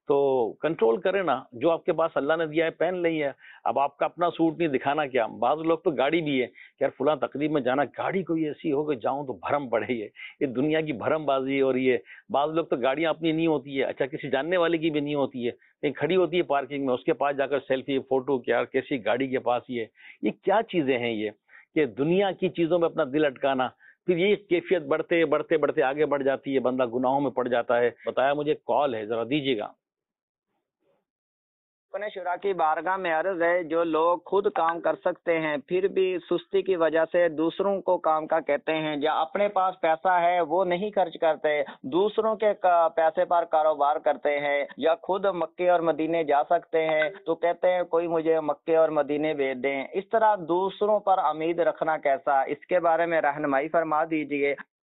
تو کنٹرول کریں نا, جو آپ کے پاس اللہ نے دیا ہے پہن لیں ہے. اب آپ کا اپنا سوٹ نہیں دکھانا کیا, بعض لوگ تو گاڑی بھی ہے کہ یار فلاں تقریب میں جانا, گاڑی کوئی ایسی ہو کہ جاؤں تو بھرم پڑے, ہے یہ دنیا کی بھرم بازی ہو رہی ہے. بعض لوگ تو گاڑیاں اپنی نہیں ہوتی ہے, اچھا کسی جاننے والے کی بھی نہیں ہوتی ہے, کہیں کھڑی ہوتی ہے پارکنگ میں, اس کے پاس جا کر سیلفی فوٹو, کیا کیسی گاڑی کے پاس یہ یہ کیا چیزیں ہیں یہ کہ دنیا کی چیزوں میں اپنا دل اٹکانا, پھر یہ کیفیت بڑھتے بڑھتے بڑھتے آگے بڑھ جاتی ہے, بندہ گناہوں میں پڑ جاتا ہے. بتایا مجھے کال ہے, ذرا دیجیے گا. اپنے شرا کی بارگاہ میں عرض ہے, جو لوگ خود کام کر سکتے ہیں پھر بھی سستی کی وجہ سے دوسروں کو کام کا کہتے ہیں, یا اپنے پاس پیسہ ہے وہ نہیں خرچ کرتے, دوسروں کے پیسے پر کاروبار کرتے ہیں, یا خود مکے اور مدینے جا سکتے ہیں تو کہتے ہیں کوئی مجھے مکے اور مدینے بھیج دیں. اس طرح دوسروں پر امید رکھنا کیسا, اس کے بارے میں رہنمائی فرما دیجیے.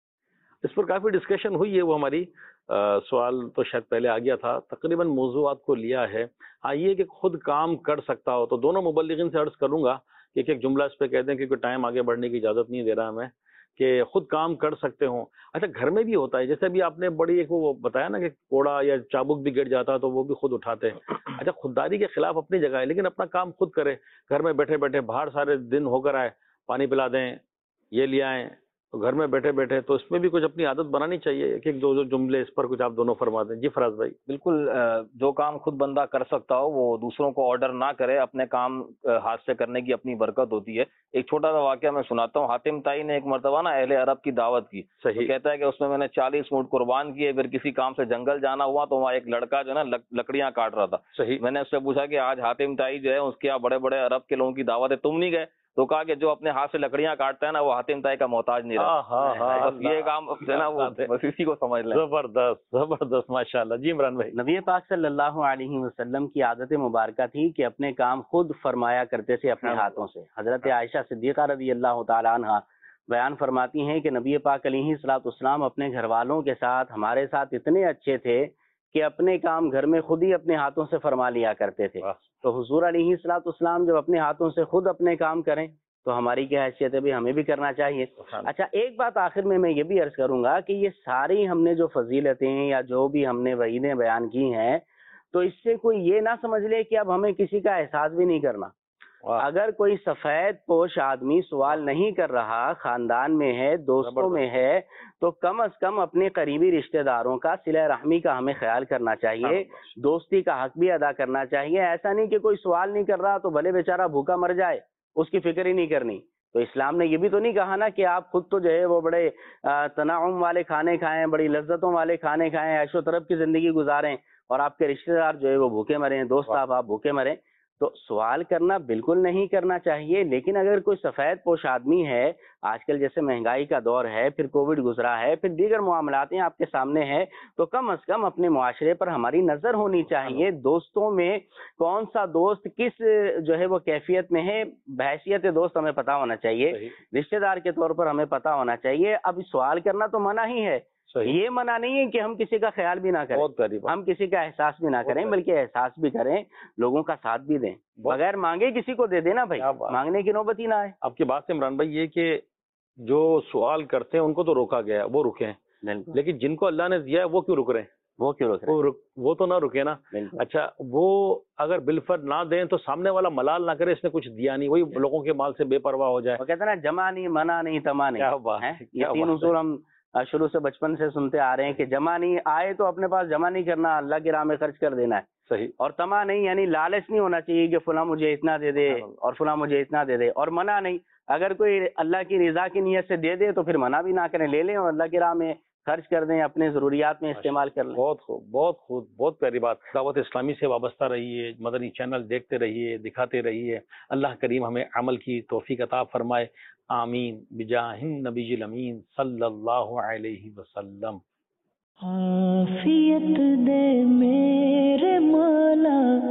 اس پر کافی ڈسکشن ہوئی ہے, وہ ہماری سوال تو شاید پہلے آ گیا تھا, تقریباً موضوعات کو لیا ہے. ہاں یہ کہ خود کام کر سکتا ہو, تو دونوں مبلغین سے عرض کروں گا کہ ایک ایک جملہ اس پہ کہہ دیں, کیونکہ ٹائم آگے بڑھنے کی اجازت نہیں دے رہا ہمیں, کہ خود کام کر سکتے ہوں. اچھا گھر میں بھی ہوتا ہے, جیسے بھی آپ نے بڑی ایک وہ بتایا نا کہ کوڑا یا چابک بھی گر جاتا تو وہ بھی خود اٹھاتے ہیں. اچھا خودداری کے خلاف اپنی جگہ ہے, لیکن اپنا کام خود کرے. گھر میں بیٹھے بیٹھے باہر سارے دن ہو کر آئے, پانی پلا دیں, یہ لے آئیں, تو گھر میں بیٹھے بیٹھے, تو اس میں بھی کچھ اپنی عادت بنانی چاہیے. ایک ایک دو دو جملے اس پر کچھ آپ دونوں فرما دیں. جی فراز بھائی. بالکل, جو کام خود بندہ کر سکتا ہو وہ دوسروں کو آرڈر نہ کرے, اپنے کام ہاتھ سے کرنے کی اپنی برکت ہوتی ہے. ایک چھوٹا سا واقعہ میں سناتا ہوں. حاتم طائی نے ایک مرتبہ نا اہل عرب کی دعوت کی, صحیح, کہتا ہے کہ اس میں میں نے چالیس اونٹ قربان کیے, پھر کسی کام سے جنگل جانا ہوا تو وہاں ایک لڑکا جو ہے نا لکڑیاں کاٹ رہا تھا. صحیح, میں نے اس سے پوچھا کہ آج حاتم طائی جو ہے اس کے بڑے بڑے عرب کے لوگوں کی دعوت ہے, تم نہیں گئے؟ تو کہا کہ جو اپنے ہاتھ سے لکڑیاں کاٹتا ہے نا وہ حاتم طائی کا محتاج نہیں رہا. بس یہ کام ہے نا وہ بس اسی کو سمجھ لیں. زبردست زبردست ماشاءاللہ. جی عمران بھائی. نبی پاک صلی اللہ علیہ وسلم کی عادت مبارکہ تھی کہ اپنے کام خود فرمایا کرتے تھے اپنے ہاتھوں سے. حضرت عائشہ صدیقہ رضی اللہ تعالیٰ عنہ بیان فرماتی ہیں کہ نبی پاک علیہ الصلوۃ والسلام اپنے گھر والوں کے ساتھ, ہمارے ساتھ اتنے اچھے تھے کہ اپنے کام گھر میں خود ہی اپنے ہاتھوں سے فرما لیا کرتے تھے. تو حضور علیہ الصلوۃ والسلام جب اپنے ہاتھوں سے خود اپنے کام کریں تو ہماری کیا حیثیت ہے بھی, ہمیں بھی کرنا چاہیے. اچھا ایک بات آخر میں میں یہ بھی عرض کروں گا کہ یہ ساری ہم نے جو فضیلتیں یا جو بھی ہم نے وعیدیں بیان کی ہیں, تو اس سے کوئی یہ نہ سمجھ لے کہ اب ہمیں کسی کا احساس بھی نہیں کرنا. اگر کوئی سفید پوش آدمی سوال نہیں کر رہا, خاندان میں ہے, دوستوں میں ہے, تو کم از کم اپنے قریبی رشتہ داروں کا صلہ رحمی کا ہمیں خیال کرنا چاہیے, دوستی کا حق بھی ادا کرنا چاہیے. ایسا نہیں کہ کوئی سوال نہیں کر رہا تو بھلے بیچارہ بھوکا مر جائے, اس کی فکر ہی نہیں کرنی. تو اسلام نے یہ بھی تو نہیں کہا نا کہ آپ خود تو جو ہے وہ بڑے تنعم والے کھانے کھائیں, بڑی لذتوں والے کھانے کھائیں, عیش و طرب کی زندگی گزاریں, اور آپ کے رشتہ دار جو ہے وہ بھوکے مریں, دوست صاحب آپ بھوکے مریں. تو سوال کرنا بالکل نہیں کرنا چاہیے. لیکن اگر کوئی سفید پوش آدمی ہے, آج کل جیسے مہنگائی کا دور ہے, پھر کووڈ گزرا ہے, پھر دیگر معاملات آپ کے سامنے ہیں, تو کم از کم اپنے معاشرے پر ہماری نظر ہونی چاہیے. دوستوں میں کون سا دوست کس جو ہے وہ کیفیت میں ہے, بحیثیت دوست ہمیں پتہ ہونا چاہیے, رشتہ دار کے طور پر ہمیں پتہ ہونا چاہیے. اب سوال کرنا تو منع ہی ہے, یہ منع نہیں ہے کہ ہم کسی کا خیال بھی نہ کریں, ہم کسی کا احساس بھی نہ کریں, بلکہ احساس بھی کریں, لوگوں کا ساتھ بھی دیں, بغیر مانگے کسی کو دے دینا بھائی, مانگنے کی نوبت ہی نہ آئے. آپ کی بات سے عمران بھائی یہ کہ جو سوال کرتے ہیں ان کو تو روکا گیا ہے, وہ رکے ہیں, لیکن جن کو اللہ نے دیا ہے وہ کیوں رک رہے ہیں, وہ کیوں رک رہے ہیں, وہ تو نہ رکے نا. اچھا وہ اگر بالفرد نہ دیں تو سامنے والا ملال نہ کرے اس نے کچھ دیا نہیں, وہی لوگوں کے مال سے بے پرواہ ہو جائے. وہ کہتے ہیں نا جمع نہیں, منع نہیں, تما نہیں. یہ تین اصول ہم شروع سے بچپن سے سنتے آ رہے ہیں کہ جمع نہیں آئے تو اپنے پاس جمع نہیں کرنا, اللہ کی راہ میں خرچ کر دینا ہے. صحیح. اور تما نہیں یعنی لالچ نہیں ہونا چاہیے کہ فلاں مجھے اتنا دے دے اور فلاں مجھے اتنا دے دے. اور منع نہیں, اگر کوئی اللہ کی رضا کی نیت سے دے دے تو پھر منع بھی نہ کریں, لے لیں اور اللہ کی راہ میں خرچ کر دیں, اپنے ضروریات میں استعمال کر لیں. بہت خوب, بہت خوب, بہت پیاری بات. دعوت اسلامی سے وابستہ رہیے, مدنی چینل دیکھتے رہیے, دکھاتے رہیے. اللہ کریم ہمیں عمل کی توفیق عطا فرمائے. آمین بجاہ النبی الامین صلی اللہ علیہ وسلم. عافیت دے میرے مولا